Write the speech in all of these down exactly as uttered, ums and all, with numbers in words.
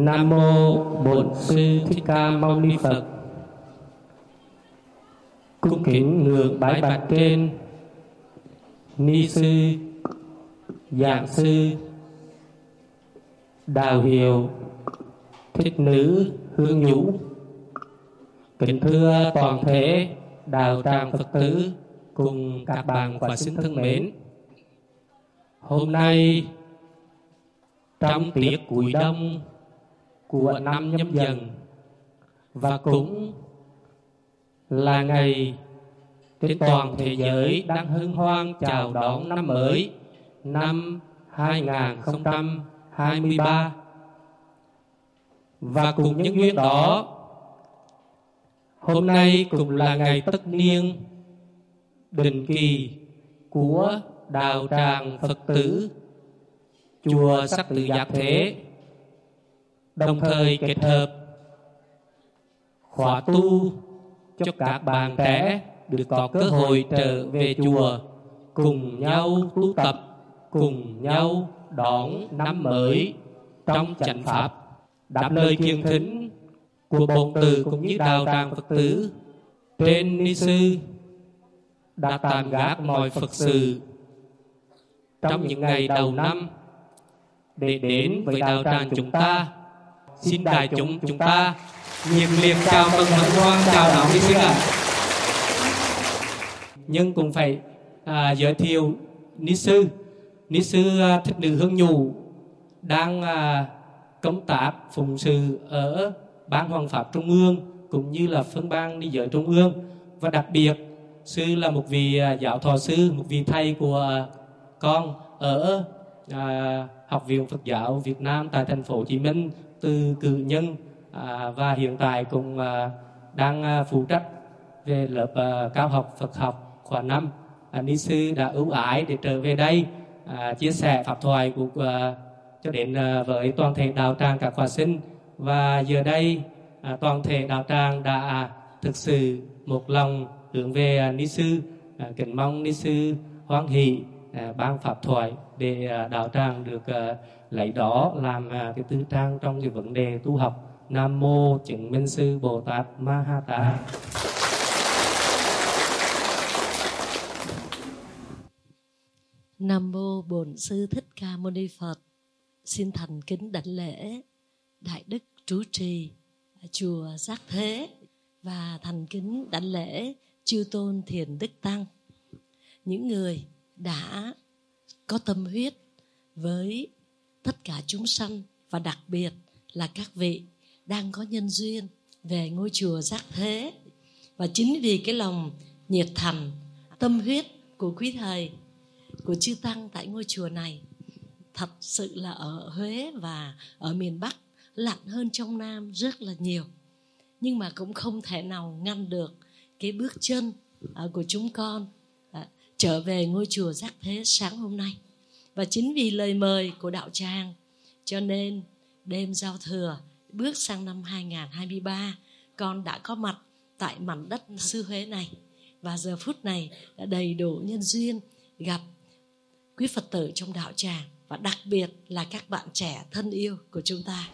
Nam mô Bổn Sư Thích Ca Mâu Ni Phật. Cung kính ngưỡng bái bạch trên ni sư, giảng sư, đạo hiệu Thích Nữ Hương Nhũ. Kính thưa toàn thể đạo tràng Phật tử cùng các bạn và sinh thân mến. Hôm nay trong tiết cuối đông của năm Nhâm Dần và cũng là ngày trên toàn thế giới đang hân hoan chào đón năm mới năm hai nghìn không trăm hai mươi ba. Và cùng nhân duyên đó, hôm nay cũng là ngày tất niên định kỳ của đạo tràng Phật tử chùa Sắc Tự Giác Thế, đồng thời kết hợp khóa tu cho các bạn trẻ được có cơ hội trở về chùa, cùng nhau tu tập, cùng nhau đón năm mới trong chánh pháp. Đáp lời kiêng thính của bổn tử cũng như đạo tràng Phật tử, trên ni sư đã tạm gác mọi Phật sự trong những ngày đầu năm để đến với đạo tràng chúng ta. Xin đại chúng chúng ta nhiệt liệt chào mừng hân hoan chào đón ni sư ạ. Nhưng cũng phải à, giới thiệu ni sư, ni sư à, Thích Nữ Hương Nhũ đang à, công tác phụng sự ở Ban Hoằng Pháp Trung ương cũng như là phân ban ni giới Trung ương. Và đặc biệt sư là một vị à, giáo thọ sư, một vị thầy của à, con ở à, Học viện Phật giáo Việt Nam tại thành phố Hồ Chí Minh từ cử nhân, à, và hiện tại cũng à, đang à, phụ trách về lớp à, cao học Phật học khóa năm. À, ni sư đã ưu ái để trở về đây à, chia sẻ pháp thoại của à, cho đến à, với toàn thể đạo tràng các khóa sinh. Và giờ đây à, toàn thể đạo tràng đã thực sự một lòng hướng về à, ni sư. À, kính mong ni sư hoan hỷ à, ban pháp thoại để à, đạo tràng được à, lấy đó làm à, cái tư trang trong cái vấn đề tu học. Nam mô Chứng Minh Sư Bồ Tát Ma Ha Tát. Nam mô Bổn Sư Thích Ca Mâu Ni Phật. Xin thành kính đảnh lễ Đại Đức Trú Trì chùa Giác Thế và thành kính đảnh lễ Chư Tôn Thiền Đức Tăng, những người đã có tâm huyết với tất cả chúng sanh, và đặc biệt là các vị đang có nhân duyên về ngôi chùa Giác Thế. Và chính vì cái lòng nhiệt thành, tâm huyết của quý thầy, của chư Tăng tại ngôi chùa này, thật sự là ở Huế và ở miền Bắc lạnh hơn trong Nam rất là nhiều. Nhưng mà cũng không thể nào ngăn được cái bước chân của chúng con trở về ngôi chùa Giác Thế sáng hôm nay. Và chính vì lời mời của đạo tràng, cho nên đêm giao thừa bước sang năm hai nghìn không trăm hai mươi ba, con đã có mặt tại mảnh đất xứ Huế này. Và giờ phút này đã đầy đủ nhân duyên gặp quý Phật tử trong đạo tràng, và đặc biệt là các bạn trẻ thân yêu của chúng ta.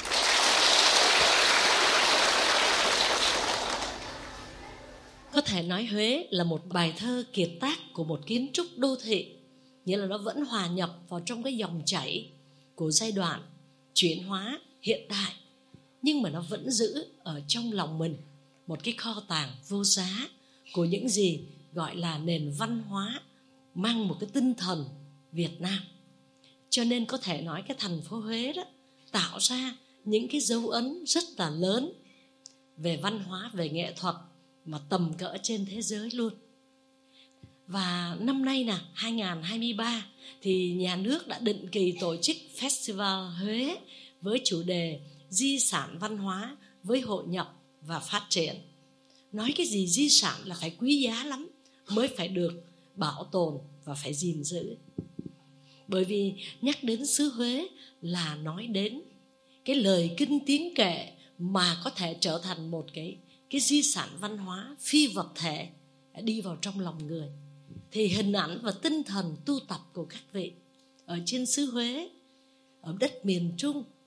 Có thể nói Huế là một bài thơ kiệt tác của một kiến trúc đô thị, nghĩa là nó vẫn hòa nhập vào trong cái dòng chảy của giai đoạn chuyển hóa hiện đại, nhưng mà nó vẫn giữ ở trong lòng mình một cái kho tàng vô giá của những gì gọi là nền văn hóa mang một cái tinh thần Việt Nam. Cho nên có thể nói cái thành phố Huế đó tạo ra những cái dấu ấn rất là lớn về văn hóa, về nghệ thuật mà tầm cỡ trên thế giới luôn. Và năm nay nè, hai nghìn không trăm hai mươi ba thì nhà nước đã định kỳ tổ chức Festival Huế với chủ đề Di sản văn hóa với hội nhập và phát triển. Nói cái gì di sản là phải quý giá lắm mới phải được bảo tồn và phải gìn giữ. Bởi vì nhắc đến xứ Huế là nói đến cái lời kinh tiếng kệ mà có thể trở thành một cái, cái di sản văn hóa phi vật thể đi vào trong lòng người. Thì hình ảnh và tinh thần tu tập của các vị ở trên xứ Huế, ở đất miền Trung,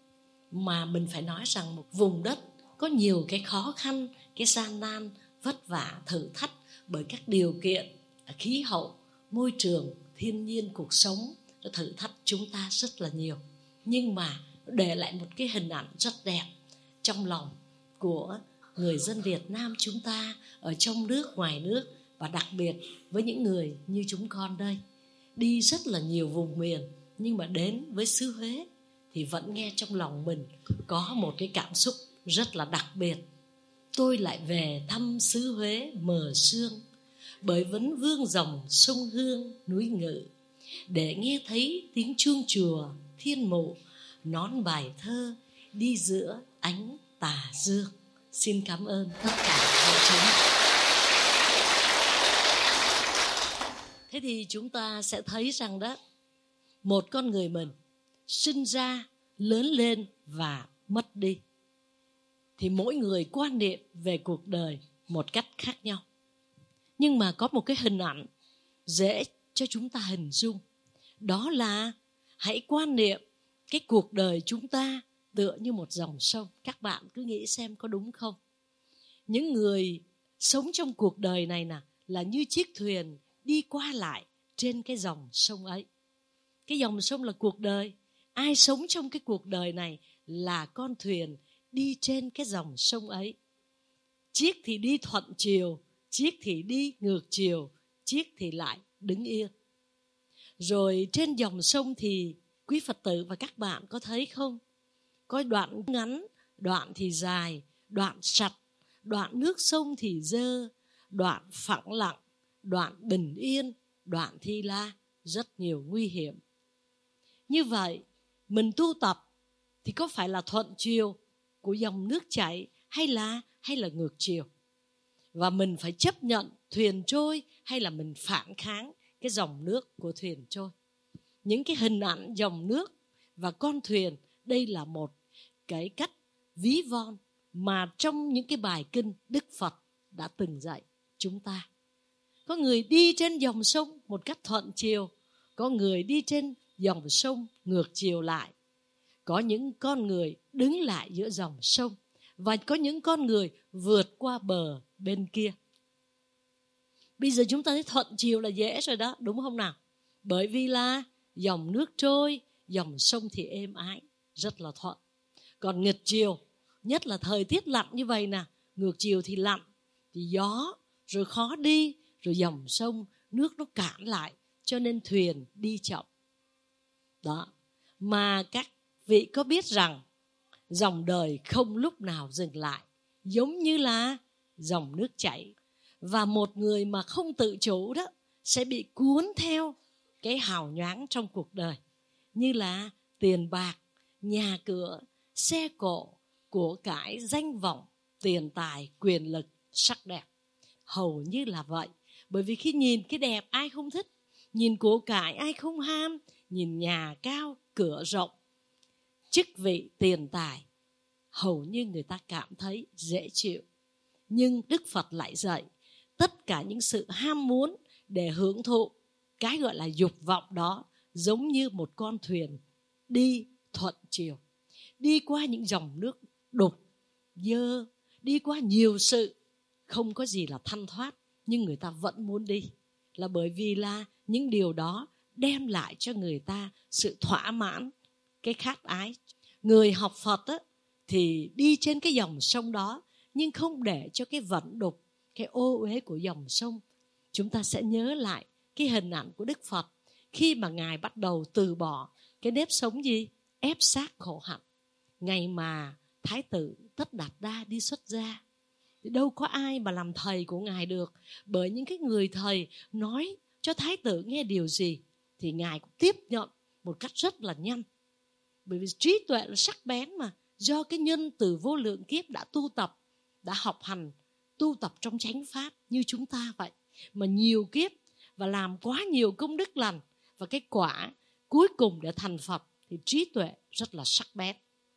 mà mình phải nói rằng một vùng đất có nhiều cái khó khăn, cái gian nan, vất vả, thử thách bởi các điều kiện, khí hậu, môi trường, thiên nhiên, cuộc sống nó thử thách chúng ta rất là nhiều. Nhưng mà để lại một cái hình ảnh rất đẹp trong lòng của người dân Việt Nam chúng ta ở trong nước, ngoài nước, và đặc biệt với những người như chúng con đây. Đi rất là nhiều vùng miền, nhưng mà đến với xứ Huế thì vẫn nghe trong lòng mình có một cái cảm xúc rất là đặc biệt. Tôi lại về thăm xứ Huế mờ sương, bởi vấn vương dòng sông Hương núi Ngự, để nghe thấy tiếng chuông chùa thiên mụ, nón bài thơ đi giữa ánh tà dương. Xin cảm ơn tất cả hội chúng. Thế thì chúng ta sẽ thấy rằng đó, một con người mình sinh ra, lớn lên và mất đi, thì mỗi người quan niệm về cuộc đời một cách khác nhau. Nhưng mà có một cái hình ảnh dễ cho chúng ta hình dung, đó là hãy quan niệm cái cuộc đời chúng ta tựa như một dòng sông. Các bạn cứ nghĩ xem có đúng không? Những người sống trong cuộc đời này nè là như chiếc thuyền đi qua lại trên cái dòng sông ấy. Cái dòng sông là cuộc đời. Ai sống trong cái cuộc đời này là con thuyền đi trên cái dòng sông ấy. Chiếc thì đi thuận chiều, chiếc thì đi ngược chiều, chiếc thì lại đứng yên. Rồi trên dòng sông thì quý Phật tử và các bạn có thấy không? Có đoạn ngắn, đoạn thì dài, đoạn sạch, đoạn nước sông thì dơ, đoạn phẳng lặng, đoạn bình yên, đoạn thi la, rất nhiều nguy hiểm. Như vậy, mình tu tập thì có phải là thuận chiều của dòng nước chảy hay là hay là ngược chiều? Và mình phải chấp nhận thuyền trôi hay là mình phản kháng cái dòng nước của thuyền trôi? Những cái hình ảnh dòng nước và con thuyền, đây là một cái cách ví von mà trong những cái bài kinh Đức Phật đã từng dạy chúng ta. Có người đi trên dòng sông một cách thuận chiều, có người đi trên dòng sông ngược chiều lại. Có những con người đứng lại giữa dòng sông, và có những con người vượt qua bờ bên kia. Bây giờ chúng ta thấy thuận chiều là dễ rồi đó, đúng không nào? Bởi vì là dòng nước trôi, dòng sông thì êm ái, rất là thuận. Còn nghịch chiều, nhất là thời tiết lạnh như vậy nè, ngược chiều thì lạnh, thì gió, rồi khó đi, rồi dòng sông, nước nó cản lại, cho nên thuyền đi chậm. Đó, mà các vị có biết rằng dòng đời không lúc nào dừng lại, giống như là dòng nước chảy. Và một người mà không tự chủ đó sẽ bị cuốn theo cái hào nhoáng trong cuộc đời, như là tiền bạc, nhà cửa, xe cộ, của cải, danh vọng, tiền tài, quyền lực, sắc đẹp. Hầu như là vậy. Bởi vì khi nhìn cái đẹp ai không thích, nhìn của cải ai không ham, nhìn nhà cao, cửa rộng, chức vị, tiền tài, hầu như người ta cảm thấy dễ chịu. Nhưng Đức Phật lại dạy tất cả những sự ham muốn để hưởng thụ cái gọi là dục vọng đó, giống như một con thuyền đi thuận chiều, đi qua những dòng nước đục, dơ, đi qua nhiều sự, không có gì là thanh thoát, nhưng người ta vẫn muốn đi. Là bởi vì là những điều đó đem lại cho người ta sự thỏa mãn, cái khát ái. Người học Phật á, thì đi trên cái dòng sông đó, nhưng không để cho cái vận đục, cái ô uế của dòng sông. Chúng ta sẽ nhớ lại cái hình ảnh của Đức Phật khi mà Ngài bắt đầu từ bỏ cái nếp sống gì? Ép xác khổ hạnh. Ngày mà Thái tử Tất Đạt Đa đi xuất gia, thì đâu có ai mà làm thầy của Ngài được. Bởi những cái người thầy nói cho Thái tử nghe điều gì thì Ngài cũng tiếp nhận một cách rất là nhanh. Bởi vì trí tuệ là sắc bén mà, do cái nhân từ vô lượng kiếp đã tu tập, đã học hành, tu tập trong chánh pháp như chúng ta vậy. Mà nhiều kiếp và làm quá nhiều công đức lành, và cái quả cuối cùng để thành Phật thì trí tuệ rất là sắc bén.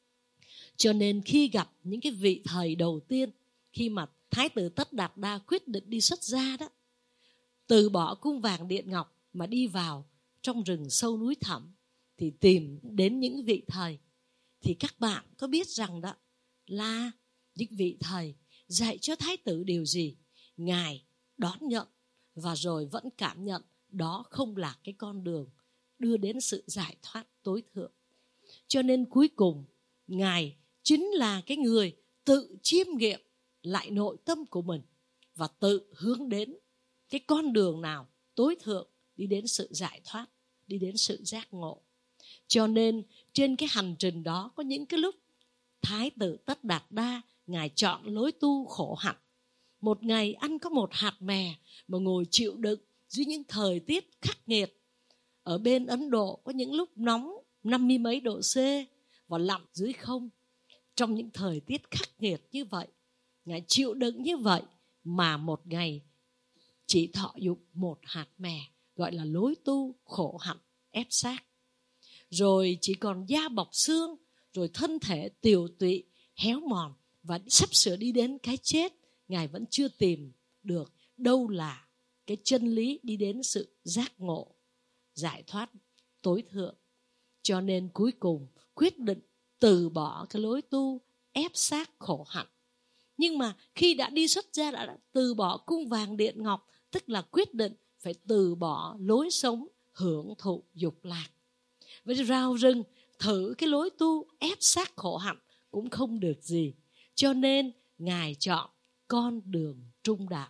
Cho nên khi gặp những cái vị thầy đầu tiên, khi mà Thái tử Tất Đạt Đa quyết định đi xuất gia đó, từ bỏ cung vàng điện ngọc mà đi vào trong rừng sâu núi thẳm, thì tìm đến những vị thầy. thì các bạn có biết rằng đó là những vị thầy dạy cho thái tử điều gì? Ngài đón nhận và rồi vẫn cảm nhận đó không là cái con đường đưa đến sự giải thoát tối thượng. Cho nên cuối cùng Ngài chính là cái người tự chiêm nghiệm lại nội tâm của mình và tự hướng đến cái con đường nào tối thượng, đi đến sự giải thoát, đi đến sự giác ngộ. Cho nên trên cái hành trình đó có những cái lúc Thái tử Tất Đạt Đa, Ngài chọn lối tu khổ hạnh. Một ngày ăn có một hạt mè mà ngồi chịu đựng dưới những thời tiết khắc nghiệt. Ở bên Ấn Độ có những lúc nóng năm mươi mấy độ C và lặn dưới không. Trong những thời tiết khắc nghiệt như vậy, Ngài chịu đựng như vậy mà một ngày chỉ thọ dụng một hạt mè, gọi là lối tu khổ hạnh ép xác. Rồi chỉ còn da bọc xương, rồi thân thể tiều tụy, héo mòn và sắp sửa đi đến cái chết. Ngài vẫn chưa tìm được đâu là cái chân lý đi đến sự giác ngộ, giải thoát tối thượng. Cho nên cuối cùng quyết định từ bỏ cái lối tu ép xác khổ hạnh. Nhưng mà khi đã đi xuất gia, đã, đã từ bỏ cung vàng điện ngọc, tức là quyết định phải từ bỏ lối sống hưởng thụ dục lạc. Với rao rừng thử cái lối tu ép xác khổ hạnh cũng không được gì. Cho nên Ngài chọn con đường trung đạo.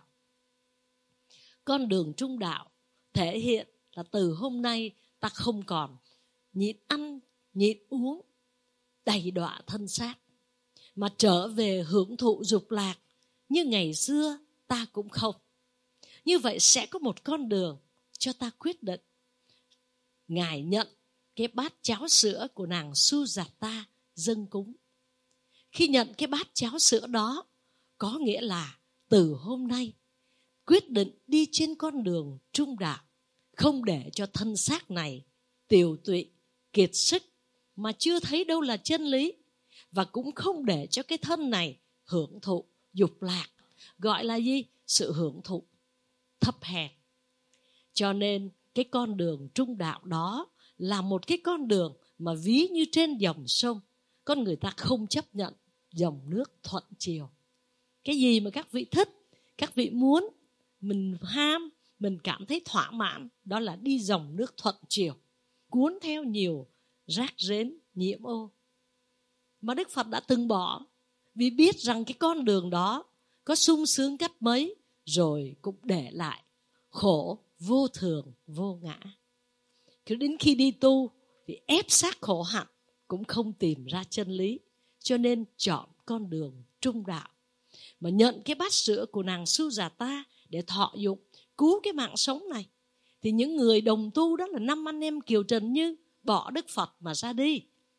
Con đường trung đạo thể hiện là từ hôm nay ta không còn nhịn ăn, nhịn uống, đầy đọa thân xác, mà trở về hưởng thụ dục lạc như ngày xưa ta cũng không. Như vậy sẽ có một con đường cho ta quyết định. Ngài nhận cái bát cháo sữa của nàng Sujata dâng cúng. Khi nhận cái bát cháo sữa đó, có nghĩa là từ hôm nay quyết định đi trên con đường trung đạo, không để cho thân xác này tiều tụy, kiệt sức mà chưa thấy đâu là chân lý, và cũng không để cho cái thân này hưởng thụ dục lạc, gọi là gì? Sự hưởng thụ thấp hèn. Cho nên cái con đường trung đạo đó là một cái con đường mà ví như trên dòng sông, con người ta không chấp nhận dòng nước thuận chiều. Cái gì mà các vị thích, các vị muốn, mình ham, mình cảm thấy thỏa mãn, đó là đi dòng nước thuận chiều, cuốn theo nhiều rác rến nhiễm ô. Mà Đức Phật đã từng bỏ, vì biết rằng cái con đường đó có sung sướng cách mấy, rồi cũng để lại khổ vô thường vô ngã. Cứ đến khi đi tu thì ép xác khổ hạnh cũng không tìm ra chân lý, cho nên chọn con đường trung đạo. Mà nhận cái bát sữa của nàng Sujata để thọ dụng, cứu cái mạng sống này. Thì những người đồng tu đó là năm anh em Kiều Trần Như bỏ Đức Phật mà ra đi.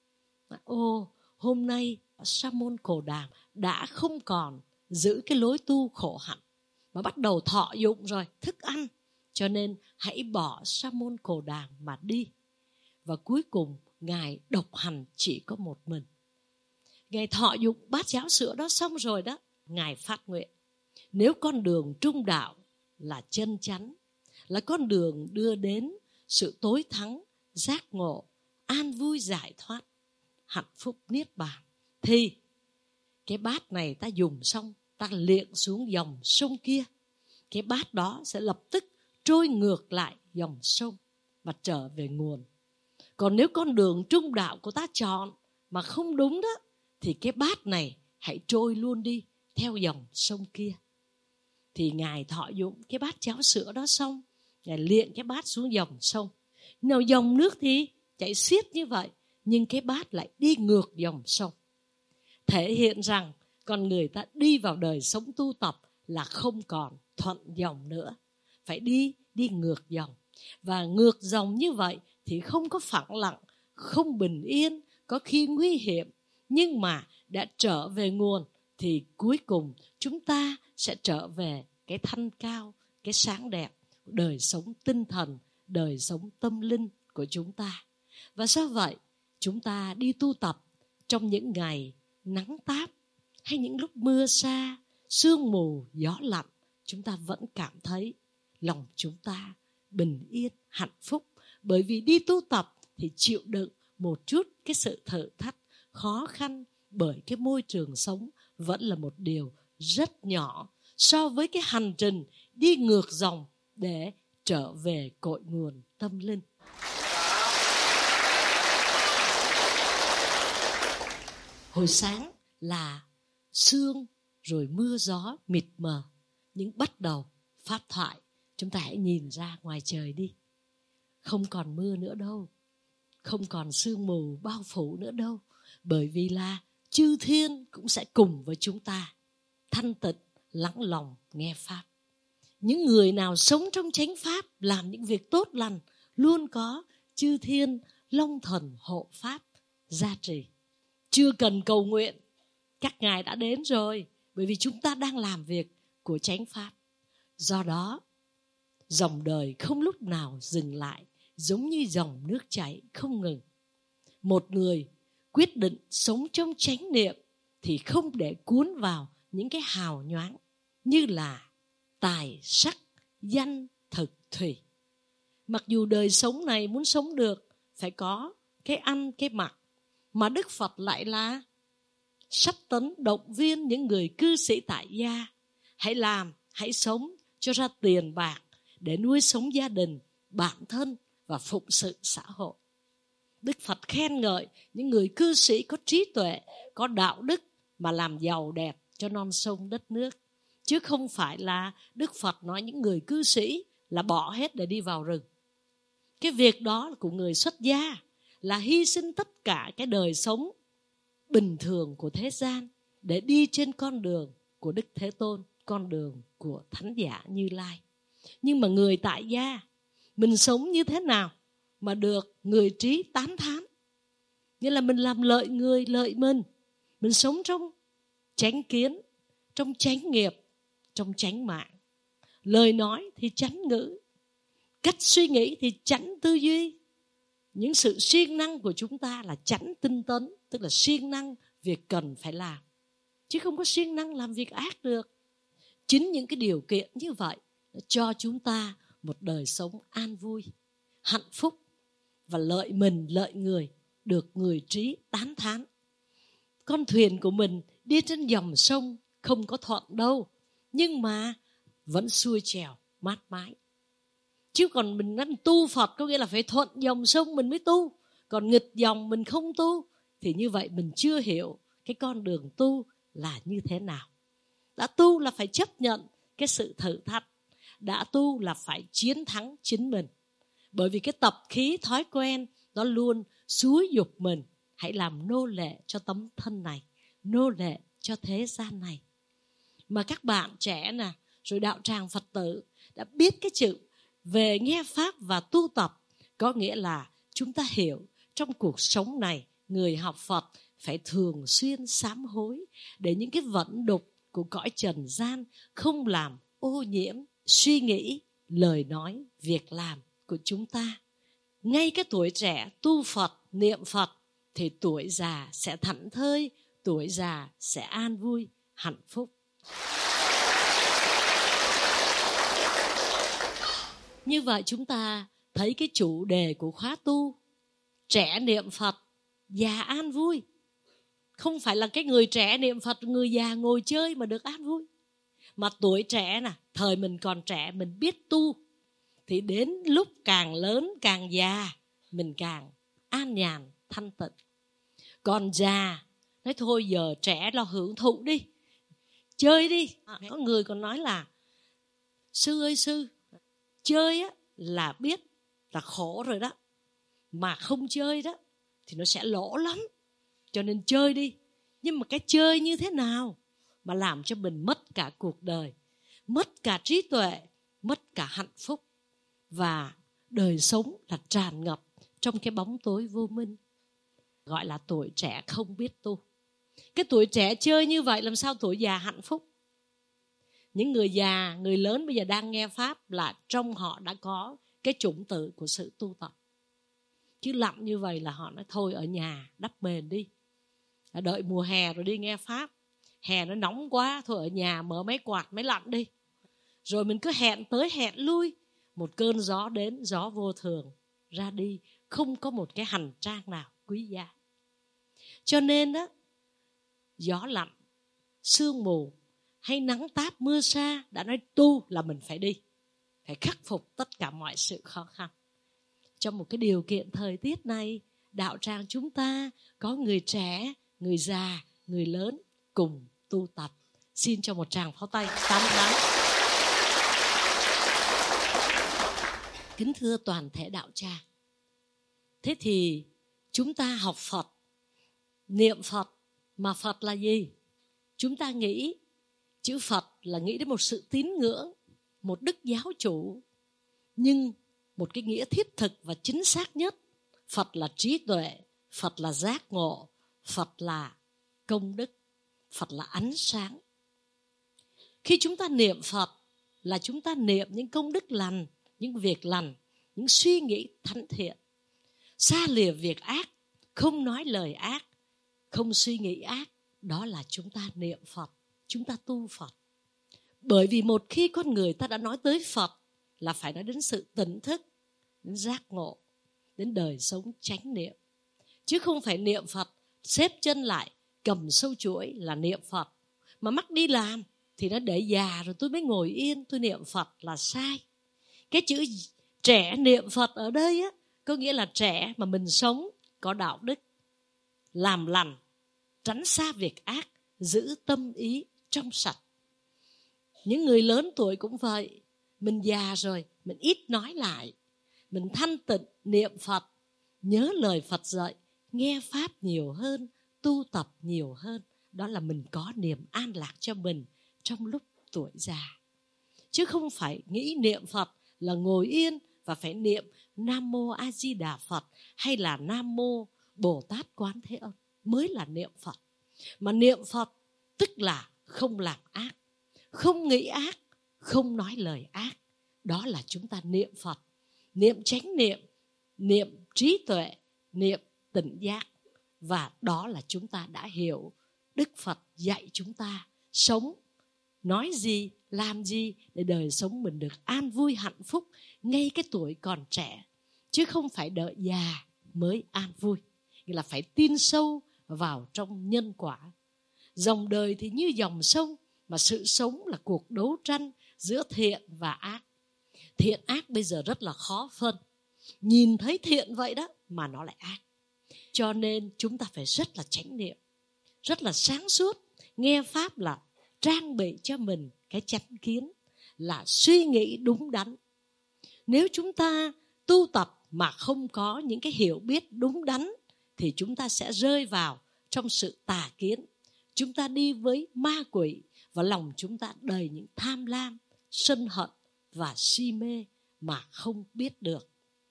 Ô, hôm nay Sa môn Cồ Đàm đã không còn giữ cái lối tu khổ hạnh, mà bắt đầu thọ dụng rồi, thức ăn. Cho nên hãy bỏ Sa môn Cồ Đàm mà đi. Và cuối cùng Ngài độc hành chỉ có một mình. Ngài thọ dụng bát cháo sữa đó xong rồi đó, Ngài phát nguyện: nếu con đường trung đạo là chân chắn, là con đường đưa đến sự tối thắng, giác ngộ, an vui giải thoát, hạnh phúc niết bàn, thì cái bát này ta dùng xong, ta liệng xuống dòng sông kia, cái bát đó sẽ lập tức trôi ngược lại dòng sông và trở về nguồn. Còn nếu con đường trung đạo của ta chọn mà không đúng đó, thì cái bát này hãy trôi luôn đi theo dòng sông kia. Thì Ngài thọ dụng cái bát cháo sữa đó xong, Ngài liệng cái bát xuống dòng sông. Nào dòng nước thì chạy xiết như vậy, nhưng cái bát lại đi ngược dòng sông, thể hiện rằng con người ta đi vào đời sống tu tập là không còn thuận dòng nữa, phải đi đi ngược dòng. Và ngược dòng như vậy thì không có phẳng lặng, không bình yên, có khi nguy hiểm, nhưng mà đã trở về nguồn thì cuối cùng chúng ta sẽ trở về cái thanh cao, cái sáng đẹp, đời sống tinh thần, đời sống tâm linh của chúng ta. Và sao vậy? Chúng ta đi tu tập trong những ngày nắng táp hay những lúc mưa sa, sương mù, gió lạnh, chúng ta vẫn cảm thấy lòng chúng ta bình yên, hạnh phúc. Bởi vì đi tu tập thì chịu đựng một chút cái sự thử thách, khó khăn bởi cái môi trường sống vẫn là một điều rất nhỏ so với cái hành trình đi ngược dòng để trở về cội nguồn tâm linh. Hồi sáng là sương rồi mưa gió mịt mờ, nhưng bắt đầu pháp thoại. Chúng ta hãy nhìn ra ngoài trời đi. Không còn mưa nữa đâu, không còn sương mù bao phủ nữa đâu, bởi vì là chư thiên cũng sẽ cùng với chúng ta thanh tịnh lắng lòng nghe pháp. Những người nào sống trong chánh pháp, làm những việc tốt lành, luôn có chư thiên long thần hộ pháp gia trì. Chưa cần cầu nguyện, các ngài đã đến rồi, bởi vì chúng ta đang làm việc của chánh pháp. Do đó, dòng đời không lúc nào dừng lại, giống như dòng nước chảy không ngừng. Một người quyết định sống trong chánh niệm thì không để cuốn vào những cái hào nhoáng như là tài sắc danh thực thùy. Mặc dù đời sống này muốn sống được phải có cái ăn cái mặc, mà Đức Phật lại là sách tấn động viên những người cư sĩ tại gia. Hãy làm, hãy sống cho ra tiền bạc để nuôi sống gia đình, bản thân và phụng sự xã hội. Đức Phật khen ngợi những người cư sĩ có trí tuệ, có đạo đức mà làm giàu đẹp cho non sông đất nước. Chứ không phải là Đức Phật nói những người cư sĩ là bỏ hết để đi vào rừng. Cái việc đó là của người xuất gia, là hy sinh tất cả cái đời sống bình thường của thế gian để đi trên con đường của Đức Thế Tôn, con đường của Thánh Giả Như Lai. Nhưng mà người tại gia, mình sống như thế nào mà được người trí tán thán? Nghĩa là mình làm lợi người, lợi mình. Mình sống trong chánh kiến, trong chánh nghiệp, trong chánh mạng. Lời nói thì chánh ngữ, cách suy nghĩ thì chánh tư duy. Những sự siêng năng của chúng ta là chánh tinh tấn, tức là siêng năng việc cần phải làm, chứ không có siêng năng làm việc ác được. Chính những cái điều kiện như vậy cho chúng ta một đời sống an vui, hạnh phúc và lợi mình, lợi người, được người trí tán thán. Con thuyền của mình đi trên dòng sông không có thuận đâu, nhưng mà vẫn xuôi chèo mát mái. Chứ còn mình nói tu Phật có nghĩa là phải thuận dòng sông mình mới tu, còn nghịch dòng mình không tu, thì như vậy mình chưa hiểu cái con đường tu là như thế nào. Đã tu là phải chấp nhận cái sự thử thách, đã tu là phải chiến thắng chính mình. Bởi vì cái tập khí thói quen nó luôn xúi giục mình hãy làm nô lệ cho tấm thân này, nô lệ cho thế gian này. Mà các bạn trẻ nè, rồi đạo tràng Phật tử đã biết cái chữ về nghe Pháp và tu tập, có nghĩa là chúng ta hiểu trong cuộc sống này, người học Phật phải thường xuyên sám hối để những cái vận đục của cõi trần gian không làm ô nhiễm suy nghĩ, lời nói, việc làm của chúng ta. Ngay cái tuổi trẻ tu Phật, niệm Phật thì tuổi già sẽ thảnh thơi, tuổi già sẽ an vui, hạnh phúc. Như vậy chúng ta thấy cái chủ đề của khóa tu, trẻ niệm Phật, già an vui. Không phải là cái người trẻ niệm Phật, người già ngồi chơi mà được an vui. Mà tuổi trẻ nè, thời mình còn trẻ mình biết tu, thì đến lúc càng lớn càng già mình càng an nhàn thanh tịnh. Còn già nói thôi giờ trẻ lo hưởng thụ đi, chơi đi. Có người còn nói là sư ơi sư, chơi á là biết là khổ rồi đó, mà không chơi đó thì nó sẽ lỗ lắm, cho nên chơi đi. Nhưng mà cái chơi như thế nào mà làm cho mình mất cả cuộc đời, mất cả trí tuệ, mất cả hạnh phúc, và đời sống là tràn ngập trong cái bóng tối vô minh, gọi là tuổi trẻ không biết tu. Cái tuổi trẻ chơi như vậy làm sao tuổi già hạnh phúc? Những người già, người lớn bây giờ đang nghe Pháp là trong họ đã có cái chủng tử của sự tu tập. Chứ lặng như vậy là họ nói thôi ở nhà đắp mền đi, đợi mùa hè rồi đi nghe Pháp. Hè nó nóng quá, thôi ở nhà mở máy quạt máy lạnh đi. Rồi mình cứ hẹn tới hẹn lui, một cơn gió đến, gió vô thường ra đi, không có một cái hành trang nào quý giá. Cho nên á, gió lạnh, sương mù hay nắng táp mưa sa, đã nói tu là mình phải đi, phải khắc phục tất cả mọi sự khó khăn. Trong một cái điều kiện thời tiết này, đạo tràng chúng ta có người trẻ, người già, người lớn cùng tu tập. Xin cho một tràng pháo tay tán thán. Kính thưa toàn thể đạo tràng, thế thì chúng ta học Phật, niệm Phật, mà Phật là gì? Chúng ta nghĩ chữ Phật là nghĩ đến một sự tín ngưỡng, một đức giáo chủ. Nhưng một cái nghĩa thiết thực và chính xác nhất, Phật là trí tuệ, Phật là giác ngộ, Phật là công đức, Phật là ánh sáng. Khi chúng ta niệm Phật là chúng ta niệm những công đức lành, những việc lành, những suy nghĩ thánh thiện, xa lìa việc ác, không nói lời ác, không suy nghĩ ác. Đó là chúng ta niệm Phật, chúng ta tu Phật. Bởi vì một khi con người ta đã nói tới Phật là phải nói đến sự tỉnh thức, đến giác ngộ, đến đời sống chánh niệm. Chứ không phải niệm Phật, xếp chân lại, cầm sâu chuỗi là niệm Phật. Mà mắc đi làm thì nó để già rồi tôi mới ngồi yên, tôi niệm Phật là sai. Cái chữ trẻ niệm Phật ở đây á, có nghĩa là trẻ mà mình sống có đạo đức, làm lành, tránh xa việc ác, giữ tâm ý trong sạch. Những người lớn tuổi cũng vậy. Mình già rồi, mình ít nói lại, mình thanh tịnh, niệm Phật, nhớ lời Phật dạy, nghe Pháp nhiều hơn, tu tập nhiều hơn. Đó là mình có niềm an lạc cho mình trong lúc tuổi già. Chứ không phải nghĩ niệm Phật là ngồi yên và phải niệm Nam Mô A Di Đà Phật hay là Nam Mô Bồ Tát Quán Thế Âm mới là niệm Phật. Mà niệm Phật tức là không làm ác, không nghĩ ác, không nói lời ác. Đó là chúng ta niệm Phật. Niệm chánh niệm, niệm trí tuệ, niệm tỉnh giác. Và đó là chúng ta đã hiểu Đức Phật dạy chúng ta sống, nói gì, làm gì để đời sống mình được an vui hạnh phúc ngay cái tuổi còn trẻ. Chứ không phải đợi già mới an vui. Nghĩa là phải tin sâu vào trong nhân quả. Dòng đời thì như dòng sông, mà sự sống là cuộc đấu tranh giữa thiện và ác. Thiện ác bây giờ rất là khó phân. Nhìn thấy thiện vậy đó mà nó lại ác. Cho nên chúng ta phải rất là chánh niệm, rất là sáng suốt. Nghe Pháp là trang bị cho mình cái chánh kiến, là suy nghĩ đúng đắn. Nếu chúng ta tu tập mà không có những cái hiểu biết đúng đắn thì chúng ta sẽ rơi vào trong sự tà kiến. Chúng ta đi với ma quỷ và lòng chúng ta đầy những tham lam, sân hận và si mê mà không biết được.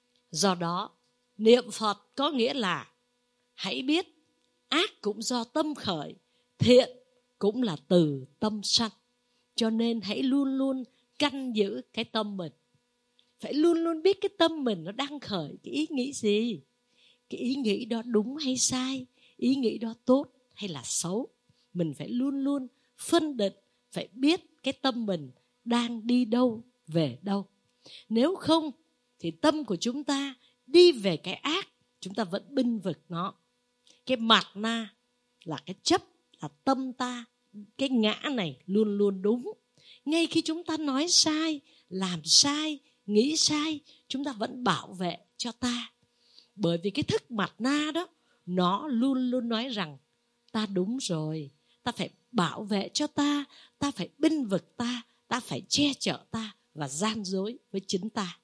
Do đó, niệm Phật có nghĩa là hãy biết ác cũng do tâm khởi, thiện cũng là từ tâm sanh. Cho nên hãy luôn luôn canh giữ cái tâm mình. Phải luôn luôn biết cái tâm mình nó đang khởi cái ý nghĩ gì. Cái ý nghĩ đó đúng hay sai, ý nghĩ đó tốt hay là xấu. Mình phải luôn luôn phân định, phải biết cái tâm mình đang đi đâu, về đâu. Nếu không thì tâm của chúng ta đi về cái ác, chúng ta vẫn binh vực nó. Cái mạt na là cái chấp, là tâm ta. Cái ngã này luôn luôn đúng. Ngay khi chúng ta nói sai, làm sai, nghĩ sai, chúng ta vẫn bảo vệ cho ta. Bởi vì cái thức mạt na đó, nó luôn luôn nói rằng ta đúng rồi, ta phải bảo vệ cho ta, ta phải binh vực ta, ta phải che chở ta và gian dối với chính ta.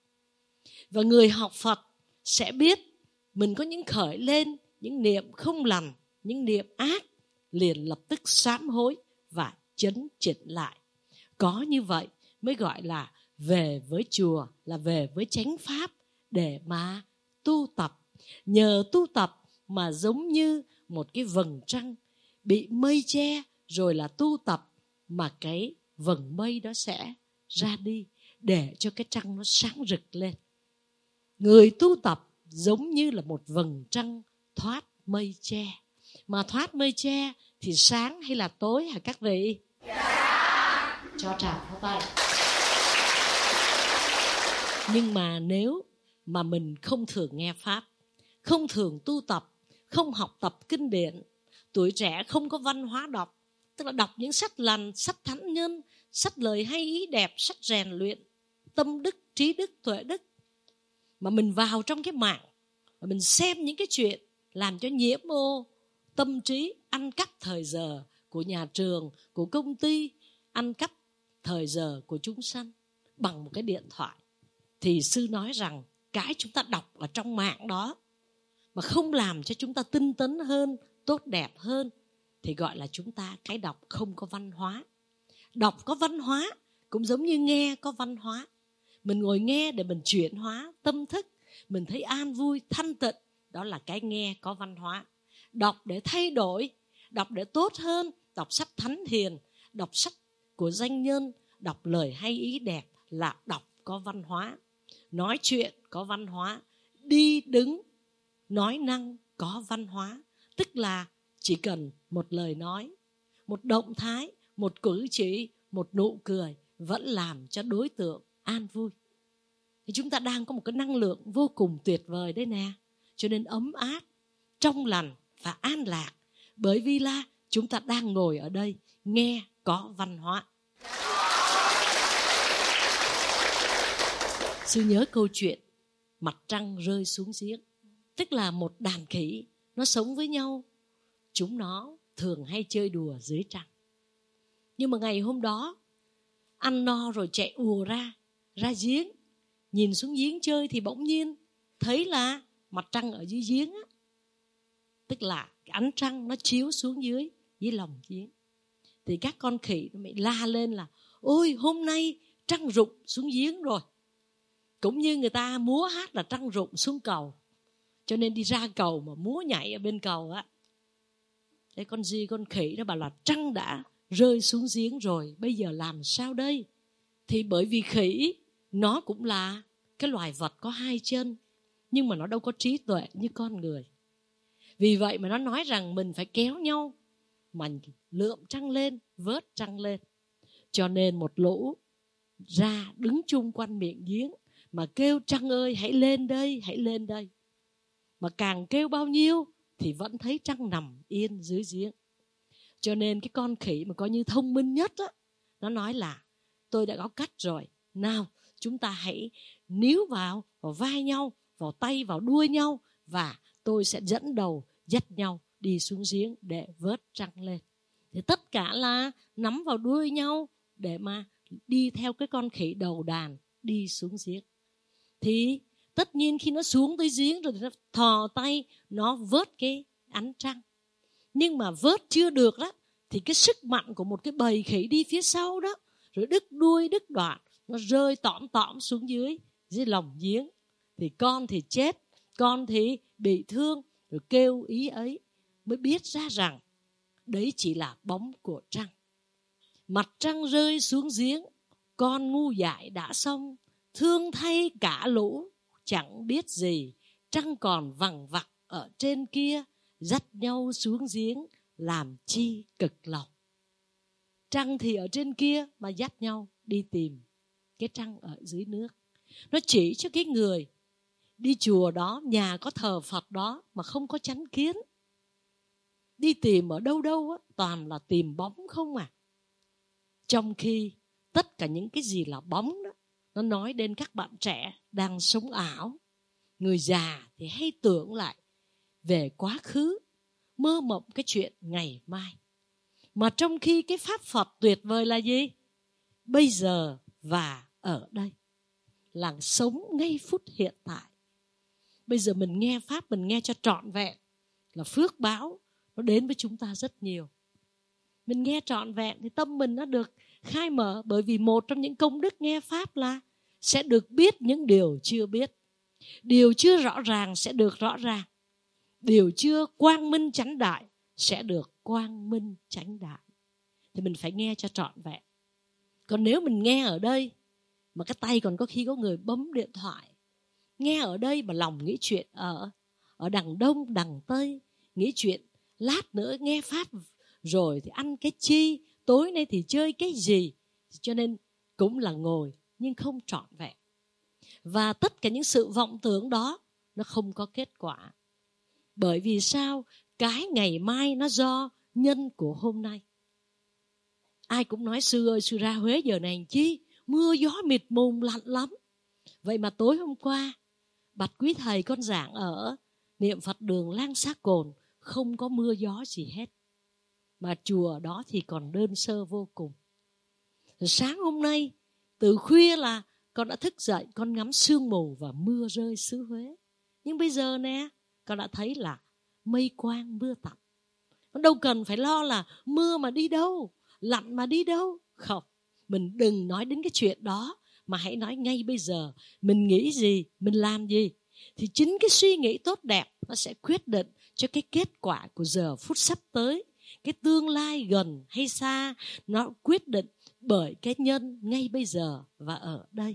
Và người học Phật sẽ biết mình có những khởi lên, những niệm không lành, những niệm ác, liền lập tức sám hối và chấn chỉnh lại. Có như vậy mới gọi là về với chùa, là về với chánh pháp để mà tu tập. Nhờ tu tập mà giống như một cái vầng trăng bị mây che, rồi là tu tập mà cái vầng mây đó sẽ ra đi để cho cái trăng nó sáng rực lên. Người tu tập giống như là một vầng trăng thoát mây che. Mà thoát mây che thì sáng hay là tối hả các vị? Dạ. Cho tràng pháo tay. Nhưng mà nếu mà mình không thường nghe Pháp, không thường tu tập, không học tập kinh điển, tuổi trẻ không có văn hóa đọc, tức là đọc những sách lành, sách thánh nhân, sách lời hay ý đẹp, sách rèn luyện tâm đức, trí đức, tuệ đức. Mà mình vào trong cái mạng và mình xem những cái chuyện làm cho nhiễm ô tâm trí, ăn cắp thời giờ của nhà trường, của công ty, ăn cắp thời giờ của chúng sanh bằng một cái điện thoại. Thì sư nói rằng cái chúng ta đọc ở trong mạng đó mà không làm cho chúng ta tinh tấn hơn, tốt đẹp hơn, thì gọi là chúng ta cái đọc không có văn hóa. Đọc có văn hóa cũng giống như nghe có văn hóa. Mình ngồi nghe để mình chuyển hóa tâm thức, mình thấy an vui, thanh tịnh, đó là cái nghe có văn hóa. Đọc để thay đổi, đọc để tốt hơn, đọc sách thánh hiền, đọc sách của danh nhân, đọc lời hay ý đẹp là đọc có văn hóa. Nói chuyện có văn hóa, đi đứng nói năng có văn hóa. Tức là chỉ cần một lời nói, một động thái, một cử chỉ, một nụ cười vẫn làm cho đối tượng an vui. Thì chúng ta đang có một cái năng lượng vô cùng tuyệt vời đấy nè. Cho nên ấm áp, trong lành và an lạc. Bởi vì là chúng ta đang ngồi ở đây nghe có văn hóa. Sư nhớ câu chuyện mặt trăng rơi xuống giếng. Tức là một đàn khỉ nó sống với nhau. Chúng nó thường hay chơi đùa dưới trăng. Nhưng mà ngày hôm đó ăn no rồi chạy ùa ra, ra giếng. Nhìn xuống giếng chơi thì bỗng nhiên thấy là mặt trăng ở dưới giếng á. Tức là cái ánh trăng nó chiếu xuống dưới, dưới lòng giếng. Thì các con khỉ nó mới la lên là: ôi hôm nay trăng rụng xuống giếng rồi. Cũng như người ta múa hát là trăng rụng xuống cầu, cho nên đi ra cầu mà múa nhảy ở bên cầu á. Thế con gì con khỉ nó bảo là trăng đã rơi xuống giếng rồi, bây giờ làm sao đây? Thì bởi vì khỉ nó cũng là cái loài vật có hai chân, nhưng mà nó đâu có trí tuệ như con người. Vì vậy mà nó nói rằng mình phải kéo nhau mà lượm trăng lên, vớt trăng lên. Cho nên một lũ ra đứng chung quanh miệng giếng mà kêu: trăng ơi hãy lên đây, hãy lên đây. Mà càng kêu bao nhiêu thì vẫn thấy trăng nằm yên dưới giếng. Cho nên cái con khỉ mà coi như thông minh nhất á, nó nói là: tôi đã có cách rồi, nào chúng ta hãy níu vào, vào vai nhau, vào tay, vào đuôi nhau, và tôi sẽ dẫn đầu dắt nhau đi xuống giếng để vớt trăng lên. Thì tất cả là nắm vào đuôi nhau để mà đi theo cái con khỉ đầu đàn đi xuống giếng. Thì tất nhiên khi nó xuống tới giếng rồi thì nó thò tay, nó vớt cái ánh trăng. Nhưng mà vớt chưa được đó, thì cái sức mạnh của một cái bầy khỉ đi phía sau đó, rồi đứt đuôi, đứt đoạn, nó rơi tõm tõm xuống dưới, dưới lòng giếng. Thì con thì chết, con thì bị thương, rồi kêu ý ấy. Mới biết ra rằng đấy chỉ là bóng của trăng. Mặt trăng rơi xuống giếng, con ngu dại đã xong, thương thay cả lũ, chẳng biết gì, trăng còn vằng vặc ở trên kia, dắt nhau xuống giếng, làm chi cực lòng. Trăng thì ở trên kia mà dắt nhau đi tìm cái trăng ở dưới nước. Nó chỉ cho cái người đi chùa đó, nhà có thờ Phật đó mà không có chánh kiến. Đi tìm ở đâu đâu á, toàn là tìm bóng không à. Trong khi tất cả những cái gì là bóng đó, nó nói đến các bạn trẻ đang sống ảo. Người già thì hay tưởng lại về quá khứ, mơ mộng cái chuyện ngày mai. Mà trong khi cái pháp Phật tuyệt vời là gì? Bây giờ và ở đây, là sống ngay phút hiện tại. Bây giờ mình nghe pháp, mình nghe cho trọn vẹn, là phước báo nó đến với chúng ta rất nhiều. Mình nghe trọn vẹn thì tâm mình nó được khai mở. Bởi vì một trong những công đức nghe pháp là sẽ được biết những điều chưa biết. Điều chưa rõ ràng sẽ được rõ ràng. Điều chưa quang minh chánh đại sẽ được quang minh chánh đại. Thì mình phải nghe cho trọn vẹn. Còn nếu mình nghe ở đây mà cái tay còn có khi có người bấm điện thoại, nghe ở đây mà lòng nghĩ chuyện ở ở đằng đông đằng tây, nghĩ chuyện lát nữa nghe pháp rồi thì ăn cái chi, tối nay thì chơi cái gì. Cho nên cũng là ngồi nhưng không trọn vẹn. Và tất cả những sự vọng tưởng đó nó không có kết quả. Bởi vì sao? cái ngày mai nó do nhân của hôm nay. Ai cũng nói sư ơi, sư ra Huế giờ này chi, mưa gió mịt mùng lạnh lắm. Vậy mà tối hôm qua, bạch quý thầy con giảng ở niệm Phật đường Lang Xá Cồn, không có mưa gió gì hết. Mà chùa đó thì còn đơn sơ vô cùng. Rồi sáng hôm nay, từ khuya là con đã thức dậy, con ngắm sương mù và mưa rơi xứ Huế. Nhưng bây giờ nè, con đã thấy là mây quang mưa tạnh. Con đâu cần phải lo là mưa mà đi đâu, lạnh mà đi đâu. Không, mình đừng nói đến cái chuyện đó, mà hãy nói ngay bây giờ mình nghĩ gì, mình làm gì. Thì chính cái suy nghĩ tốt đẹp nó sẽ quyết định cho cái kết quả của giờ phút sắp tới. Cái tương lai gần hay xa nó quyết định bởi cái nhân ngay bây giờ và ở đây.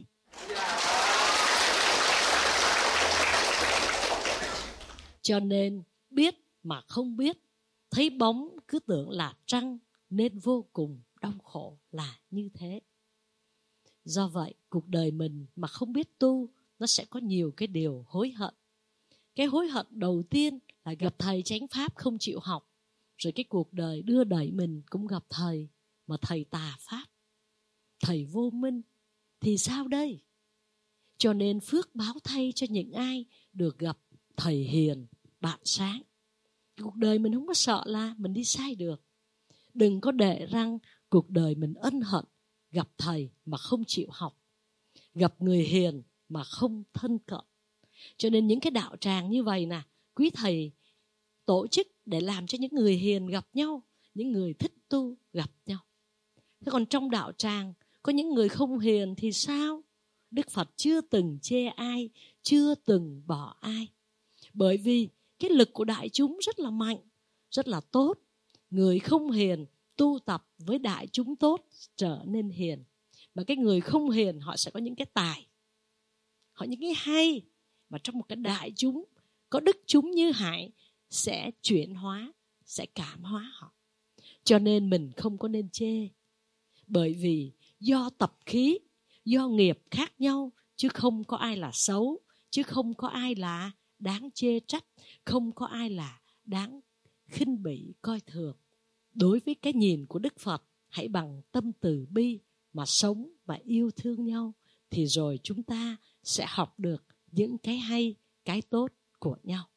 Cho nên biết mà không biết, thấy bóng cứ tưởng là trăng, nên vô cùng đau khổ là như thế. Do vậy cuộc đời mình mà không biết tu, nó sẽ có nhiều cái điều hối hận. Cái hối hận đầu tiên là gặp thầy chánh pháp không chịu học. Rồi cái cuộc đời đưa đẩy mình cũng gặp thầy, mà thầy tà pháp, thầy vô minh, thì sao đây? Cho nên phước báo thay cho những ai được gặp thầy hiền, bạn sáng. Cuộc đời mình không có sợ là mình đi sai được. Đừng có để rằng cuộc đời mình ân hận gặp thầy mà không chịu học, gặp người hiền mà không thân cận. Cho nên những cái đạo tràng như vậy nè, quý thầy tổ chức để làm cho những người hiền gặp nhau, những người thích tu gặp nhau. Thế còn trong đạo tràng có những người không hiền thì sao? Đức Phật chưa từng chê ai, chưa từng bỏ ai. Bởi vì cái lực của đại chúng rất là mạnh, rất là tốt. Người không hiền tu tập với đại chúng tốt trở nên hiền. Mà cái người không hiền họ sẽ có những cái tài, họ những cái hay, mà trong một cái đại chúng có đức chúng như Hải sẽ chuyển hóa, sẽ cảm hóa họ. Cho nên mình không có nên chê. Bởi vì do tập khí, do nghiệp khác nhau, chứ không có ai là xấu, chứ không có ai là đáng chê trách, không có ai là đáng khinh bỉ coi thường. Đối với cái nhìn của Đức Phật, hãy bằng tâm từ bi mà sống và yêu thương nhau, thì rồi chúng ta sẽ học được những cái hay, cái tốt của nhau.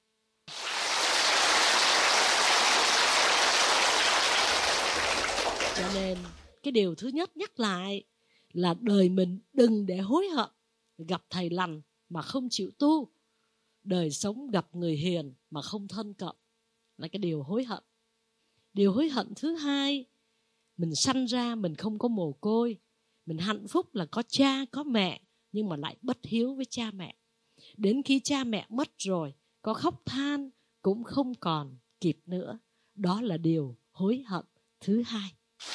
Cho nên cái điều thứ nhất nhắc lại là đời mình đừng để hối hận gặp thầy lành mà không chịu tu, đời sống gặp người hiền mà không thân cận, là cái điều hối hận. Điều hối hận thứ hai, mình sanh ra mình không có mồ côi, mình hạnh phúc là có cha có mẹ, nhưng mà lại bất hiếu với cha mẹ. Đến khi cha mẹ mất rồi, có khóc than cũng không còn kịp nữa. Đó là điều hối hận thứ hai.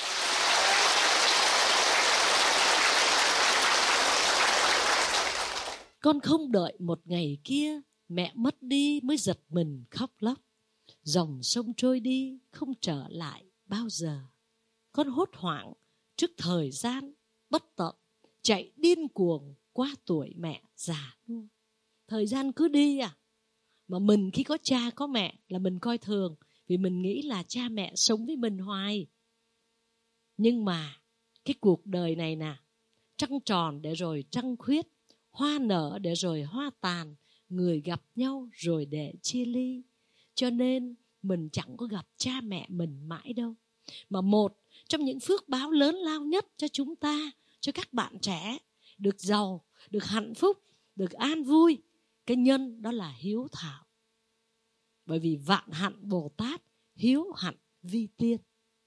Con không đợi một ngày kia mẹ mất đi mới giật mình khóc lóc. Dòng sông trôi đi không trở lại bao giờ. Con hốt hoảng trước thời gian bất tận, chạy điên cuồng qua tuổi mẹ già nua. Thời gian cứ đi à. Mà mình khi có cha có mẹ là mình coi thường, vì mình nghĩ là cha mẹ sống với mình hoài. Nhưng mà cái cuộc đời này nè, trăng tròn để rồi trăng khuyết, hoa nở để rồi hoa tàn, người gặp nhau rồi để chia ly. Cho nên mình chẳng có gặp cha mẹ mình mãi đâu. Mà một trong những phước báo lớn lao nhất cho chúng ta, cho các bạn trẻ, được giàu, được hạnh phúc, được an vui, cái nhân đó là hiếu thảo. Bởi vì vạn hạnh Bồ Tát, hiếu hạnh vi tiên.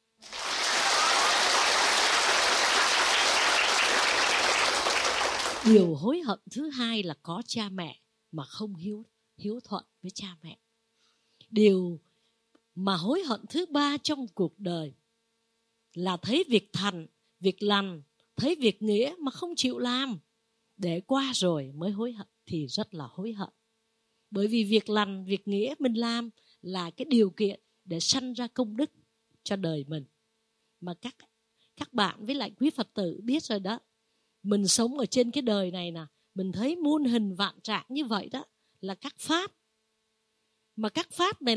Điều hối hận thứ hai là có cha mẹ mà không hiếu, hiếu thuận với cha mẹ. Điều mà hối hận thứ ba trong cuộc đời là thấy việc thành, việc lành, thấy việc nghĩa mà không chịu làm. Để qua rồi mới hối hận thì rất là hối hận. Bởi vì việc lành, việc nghĩa mình làm là cái điều kiện để sanh ra công đức cho đời mình. Mà các, các bạn với lại quý Phật tử biết rồi đó. Mình sống ở trên cái đời này nè, mình thấy muôn hình vạn trạng như vậy đó, là các pháp. Mà các pháp này là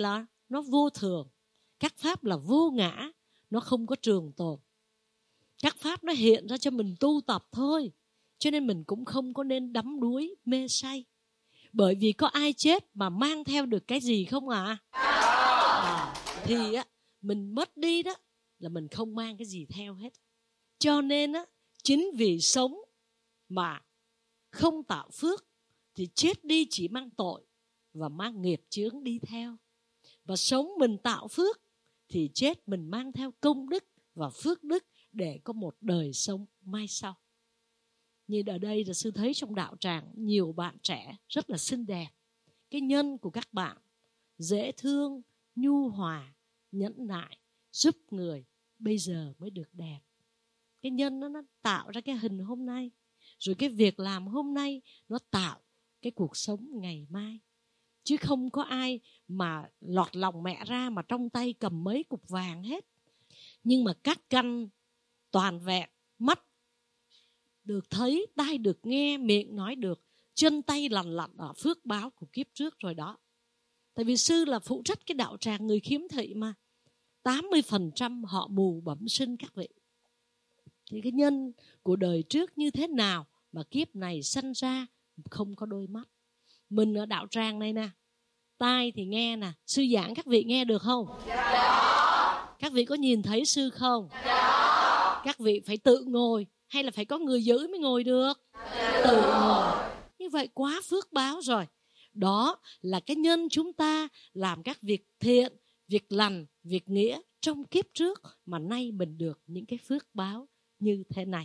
nó vô thường, các pháp là vô ngã, nó không có trường tồn. Các pháp nó hiện ra cho mình tu tập thôi, cho nên mình cũng không có nên đắm đuối mê say. Bởi vì có ai chết mà mang theo được cái gì không ạ? À? À, thì á, mình mất đi đó là mình không mang cái gì theo hết. Cho nên á, chính vì sống mà không tạo phước thì chết đi chỉ mang tội và mang nghiệp chướng đi theo. Và sống mình tạo phước thì chết mình mang theo công đức và phước đức để có một đời sống mai sau. Như ở đây là sư thấy trong đạo tràng nhiều bạn trẻ rất là xinh đẹp. Cái nhân của các bạn dễ thương, nhu hòa, nhẫn nại, giúp người bây giờ mới được đẹp. Cái nhân nó, nó tạo ra cái hình hôm nay. Rồi cái việc làm hôm nay nó tạo cái cuộc sống ngày mai. Chứ không có ai mà lọt lòng mẹ ra mà trong tay cầm mấy cục vàng hết. Nhưng mà các căn toàn vẹn, mắt được thấy, tai được nghe, miệng nói được, chân tay lành lặn ở phước báo của kiếp trước rồi đó. Tại vì sư là phụ trách cái đạo tràng người khiếm thị mà. tám mươi phần trăm họ mù bẩm sinh các vị. Thì cái nhân của đời trước như thế nào mà kiếp này sanh ra không có đôi mắt. Mình ở đạo tràng này nè, tai thì nghe nè, sư giảng các vị nghe được không? Dạ. Các vị có nhìn thấy sư không? Dạ. Các vị phải tự ngồi hay là phải có người giữ mới ngồi được? Dạ. Tự ngồi. Như vậy quá phước báo rồi. Đó là cái nhân chúng ta làm các việc thiện, việc lành, việc nghĩa trong kiếp trước mà nay mình được những cái phước báo như thế này.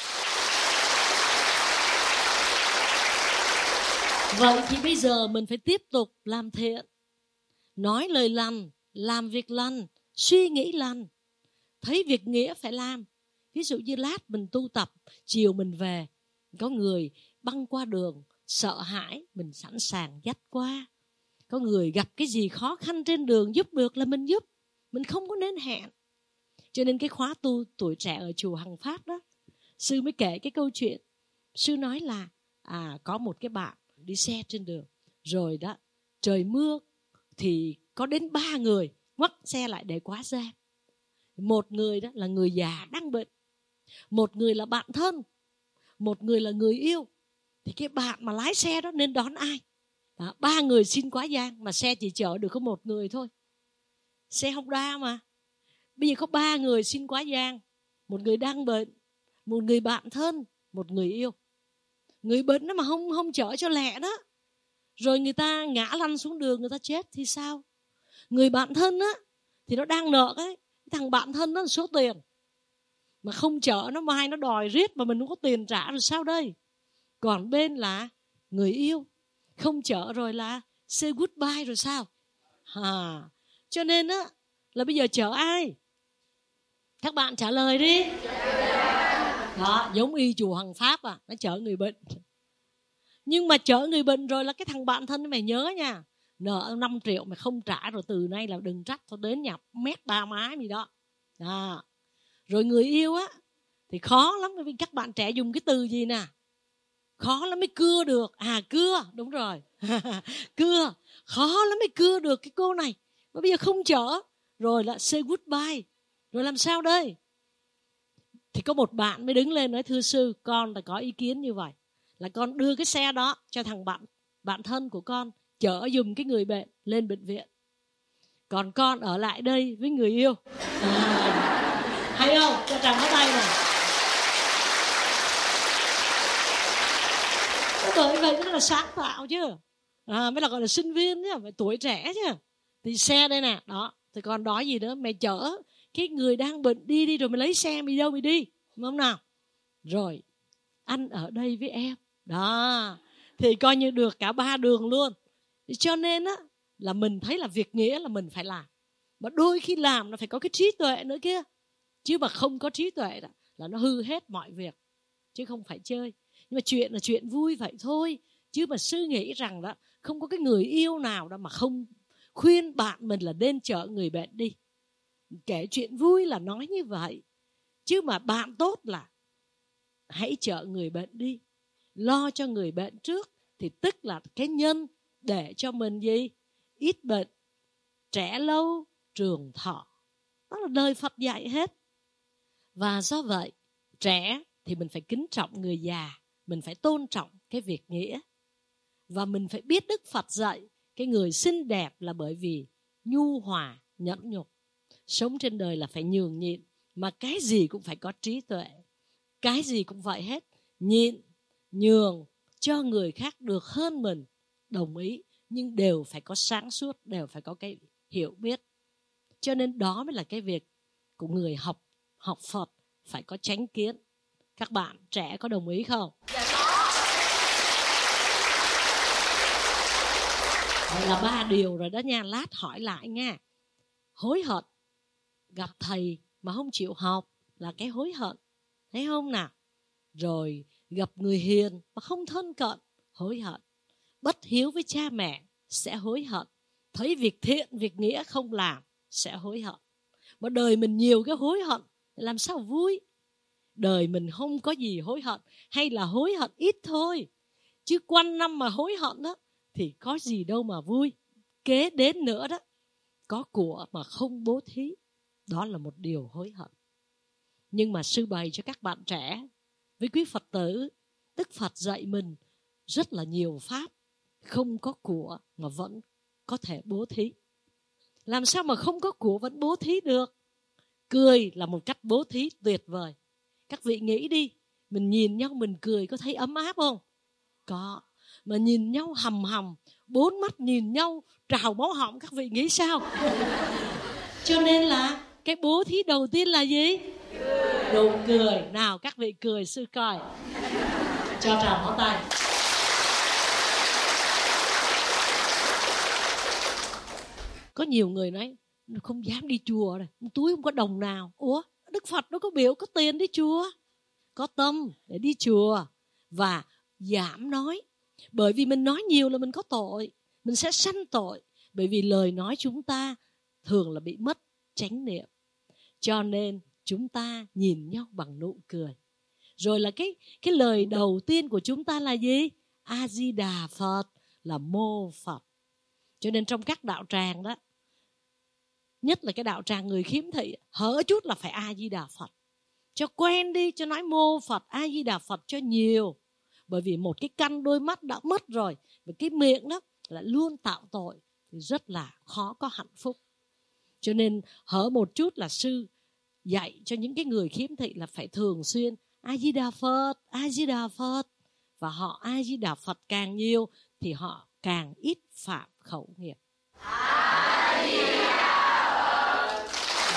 Vậy thì bây giờ mình phải tiếp tục làm thiện, nói lời lành, làm việc lành, suy nghĩ lành, thấy việc nghĩa phải làm. Ví dụ như lát mình tu tập, chiều mình về, có người băng qua đường, sợ hãi, mình sẵn sàng dắt qua. Có người gặp cái gì khó khăn trên đường giúp được là mình giúp, mình không có nên hẹn. Cho nên cái khóa tu tuổi trẻ ở chùa Hằng Phát đó, sư mới kể cái câu chuyện. Sư nói là à, có một cái bạn đi xe trên đường, rồi đó trời mưa thì có đến ba người ngoắt xe lại để quá gian. Một người đó là người già đang bệnh, một người là bạn thân, một người là người yêu. Thì cái bạn mà lái xe đó nên đón ai? Đó, ba người xin quá gian mà xe chỉ chở được có một người thôi. Xe Honda mà. Bây giờ có ba người xin quá gian, một người đang bệnh, một người bạn thân, một người yêu. Người bệnh đó mà không không chở cho lẹ đó, rồi người ta ngã lăn xuống đường, người ta chết thì sao? Người bạn thân á thì nó đang nợ ấy, thằng bạn thân nó là số tiền mà không chở, nó mai nó đòi riết mà mình không có tiền trả rồi sao đây? Còn bên là người yêu, không chở rồi là say goodbye rồi sao? À, cho nên á là bây giờ chở ai? Các bạn trả lời đi. Đó, giống y chùa Hằng Pháp à, nó chở người bệnh. Nhưng mà chở người bệnh rồi là cái thằng bạn thân mày nhớ nha, nợ năm triệu mày không trả rồi từ nay là đừng trách, thôi đến nhà mét ba má gì đó. À, rồi người yêu á thì khó lắm, vì các bạn trẻ dùng cái từ gì nè, khó lắm mới cưa được. À cưa, đúng rồi. Cưa, khó lắm mới cưa được cái cô này. Mà bây giờ không chở, rồi là say goodbye, rồi làm sao đây? Thì có một bạn mới đứng lên nói thưa sư, con là có ý kiến như vậy, là con đưa cái xe đó cho thằng bạn bạn thân của con chở giùm cái người bệnh lên bệnh viện, còn con ở lại đây với người yêu. À, hay không? Cho chàng bắt tay này. Bởi vậy rất là sáng tạo chứ, à, mới là gọi là sinh viên chứ, phải tuổi trẻ chứ. Thì xe đây nè, đó. Thì còn nói gì nữa, mày chở cái người đang bệnh đi đi, rồi mày lấy xe mày đâu mày đi, đúng không nào? Rồi anh ở đây với em đó, thì coi như được cả ba đường luôn. Cho nên á là mình thấy là việc nghĩa là mình phải làm, mà đôi khi làm nó phải có cái trí tuệ nữa kia, chứ mà không có trí tuệ đó, là nó hư hết mọi việc, chứ không phải chơi. Nhưng mà chuyện là chuyện vui vậy thôi, chứ mà sư nghĩ rằng đó không có cái người yêu nào đó mà không khuyên bạn mình là nên chở người bệnh đi. Kể chuyện vui là nói như vậy, chứ mà bạn tốt là hãy chở người bệnh đi, lo cho người bệnh trước, thì tức là cái nhân để cho mình gì? Ít bệnh, trẻ lâu trường thọ. Đó là lời Phật dạy hết. Và do vậy, trẻ thì mình phải kính trọng người già, mình phải tôn trọng cái việc nghĩa. Và mình phải biết Đức Phật dạy cái người xinh đẹp là bởi vì nhu hòa, nhẫn nhục. Sống trên đời là phải nhường nhịn, mà cái gì cũng phải có trí tuệ. Cái gì cũng vậy hết. Nhịn, nhường cho người khác được hơn mình, đồng ý, nhưng đều phải có sáng suốt, đều phải có cái hiểu biết. Cho nên đó mới là cái việc của người học học Phật, phải có chánh kiến. Các bạn trẻ có đồng ý không? Vậy là ba điều rồi đó nha. Lát hỏi lại nha. Hối hận, gặp thầy mà không chịu học là cái hối hận, thấy không nào? Rồi gặp người hiền mà không thân cận, hối hận. Bất hiếu với cha mẹ sẽ hối hận. Thấy việc thiện, việc nghĩa không làm sẽ hối hận. Mà đời mình nhiều cái hối hận, làm sao vui? Đời mình không có gì hối hận, hay là hối hận ít thôi. Chứ quanh năm mà hối hận đó thì có gì đâu mà vui. Kế đến nữa đó, có của mà không bố thí, đó là một điều hối hận. Nhưng mà sư bày cho các bạn trẻ, với quý Phật tử, Đức Phật dạy mình rất là nhiều pháp. Không có của mà vẫn có thể bố thí. Làm sao mà không có của vẫn bố thí được? Cười là một cách bố thí tuyệt vời. Các vị nghĩ đi, mình nhìn nhau mình cười có thấy ấm áp không? Có. Mà nhìn nhau hầm hầm, bốn mắt nhìn nhau trào máu họng, các vị nghĩ sao? Cho nên là cái bố thí đầu tiên là gì? Nụ cười. Nào các vị cười sư coi. Cho trào máu tay. Có nhiều người nói không dám đi chùa rồi, túi không có đồng nào. Ủa, Đức Phật đâu có biểu có tiền đi chùa. Có tâm để đi chùa. Và giảm nói. Bởi vì mình nói nhiều là mình có tội, mình sẽ sanh tội. Bởi vì lời nói chúng ta thường là bị mất chánh niệm. Cho nên chúng ta nhìn nhau bằng nụ cười. Rồi là cái, cái lời đầu tiên của chúng ta là gì? A-di-đà Phật, là mô Phật. Cho nên trong các đạo tràng đó, nhất là cái đạo tràng người khiếm thị, hở chút là phải A-di-đà Phật. Cho quen đi, cho nói mô Phật, A-di-đà Phật cho nhiều. Bởi vì một cái căn đôi mắt đã mất rồi, và cái miệng đó là luôn tạo tội, thì rất là khó có hạnh phúc. Cho nên hở một chút là sư dạy cho những cái người khiếm thị là phải thường xuyên A-di-đà Phật, A-di-đà Phật. Và họ A-di-đà Phật càng nhiều thì họ càng ít phạm khẩu nghiệp. A-di-đà Phật.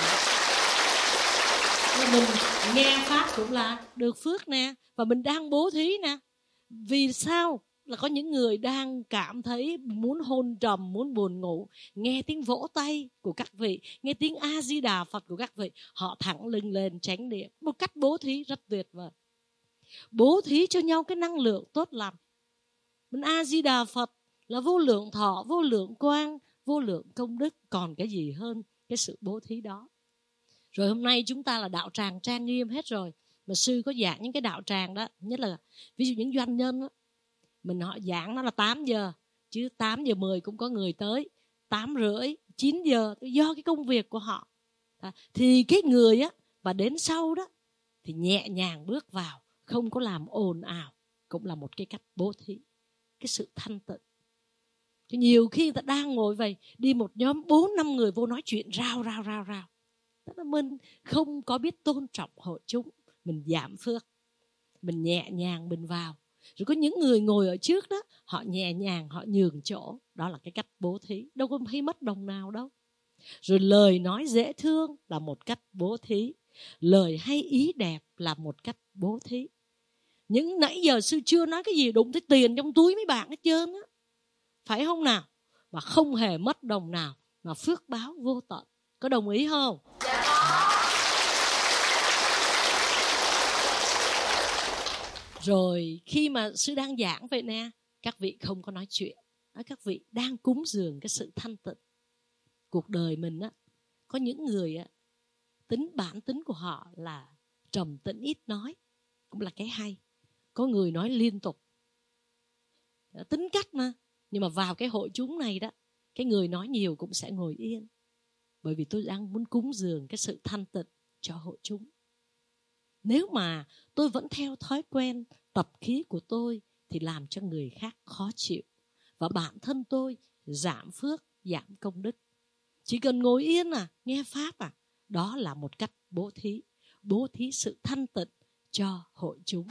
Mình nghe pháp cũng là được phước nè, và mình đang bố thí nè. Vì sao? Là có những người đang cảm thấy muốn hôn trầm, muốn buồn ngủ, nghe tiếng vỗ tay của các vị, nghe tiếng A-di-đà Phật của các vị, họ thẳng lưng lên chánh niệm. Một cách bố thí rất tuyệt vời. Bố thí cho nhau cái năng lượng tốt lành. Mình A-di-đà Phật là vô lượng thọ, vô lượng quang, vô lượng công đức. Còn cái gì hơn cái sự bố thí đó? Rồi hôm nay chúng ta là đạo tràng trang nghiêm hết rồi. Mà sư có giảng những cái đạo tràng đó, nhất là ví dụ những doanh nhân đó, mình họ giảng nó là tám giờ, chứ tám giờ mười cũng có người tới, tám rưỡi, chín giờ, do cái công việc của họ. À, thì cái người á, và đến sau đó, thì nhẹ nhàng bước vào, không có làm ồn ào, cũng là một cái cách bố thí, cái sự thanh tịnh. Thì nhiều khi người ta đang ngồi vậy, đi một nhóm bốn năm người vô nói chuyện rao rao rao rao. Tức là mình không có biết tôn trọng hội chúng, mình giảm phước, mình nhẹ nhàng mình vào. Rồi có những người ngồi ở trước đó, họ nhẹ nhàng, họ nhường chỗ. Đó là cái cách bố thí, đâu có thấy mất đồng nào đâu. Rồi lời nói dễ thương là một cách bố thí. Lời hay ý đẹp là một cách bố thí. Những nãy giờ sư chưa nói cái gì đụng tới tiền trong túi mấy bạn hết trơn á, phải không nào? Mà không hề mất đồng nào, mà phước báo vô tận. Có đồng ý không? Rồi khi mà sư đang giảng vậy nè, các vị không có nói chuyện, các vị đang cúng dường cái sự thanh tịnh. Cuộc đời mình á, có những người á, tính bản tính của họ là trầm tĩnh ít nói, cũng là cái hay. Có người nói liên tục, tính cách mà. Nhưng mà vào cái hội chúng này đó, cái người nói nhiều cũng sẽ ngồi yên. Bởi vì tôi đang muốn cúng dường cái sự thanh tịnh cho hội chúng. Nếu mà tôi vẫn theo thói quen tập khí của tôi thì làm cho người khác khó chịu. Và bản thân tôi giảm phước, giảm công đức. Chỉ cần ngồi yên à, nghe Pháp à, đó là một cách bố thí. Bố thí sự thanh tịnh cho hội chúng.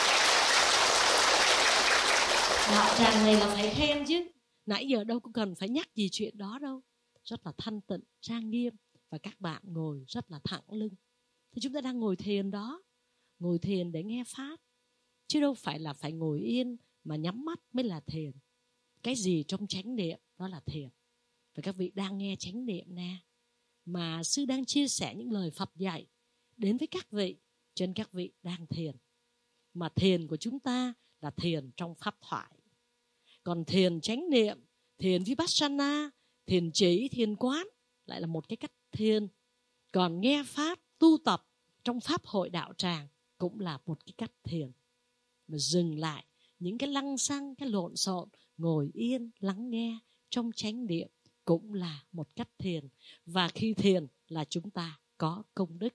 Đạo tràng này là phải khen chứ. Nãy giờ đâu có cần phải nhắc gì chuyện đó đâu. Rất là thanh tịnh, trang nghiêm. Và các bạn ngồi rất là thẳng lưng. Thì chúng ta đang ngồi thiền đó. Ngồi thiền để nghe Pháp. Chứ đâu phải là phải ngồi yên mà nhắm mắt mới là thiền. Cái gì trong chánh niệm đó là thiền. Và các vị đang nghe chánh niệm nè. Mà sư đang chia sẻ những lời Phật dạy đến với các vị. Cho nên các vị đang thiền. Mà thiền của chúng ta là thiền trong pháp thoại. Còn thiền chánh niệm, thiền vipassana, thiền chỉ, thiền quán lại là một cái cách thiền. Còn nghe Pháp, tu tập trong Pháp hội đạo tràng cũng là một cái cách thiền. Mà dừng lại những cái lăng xăng, cái lộn xộn, ngồi yên, lắng nghe trong chánh niệm cũng là một cách thiền. Và khi thiền là chúng ta có công đức.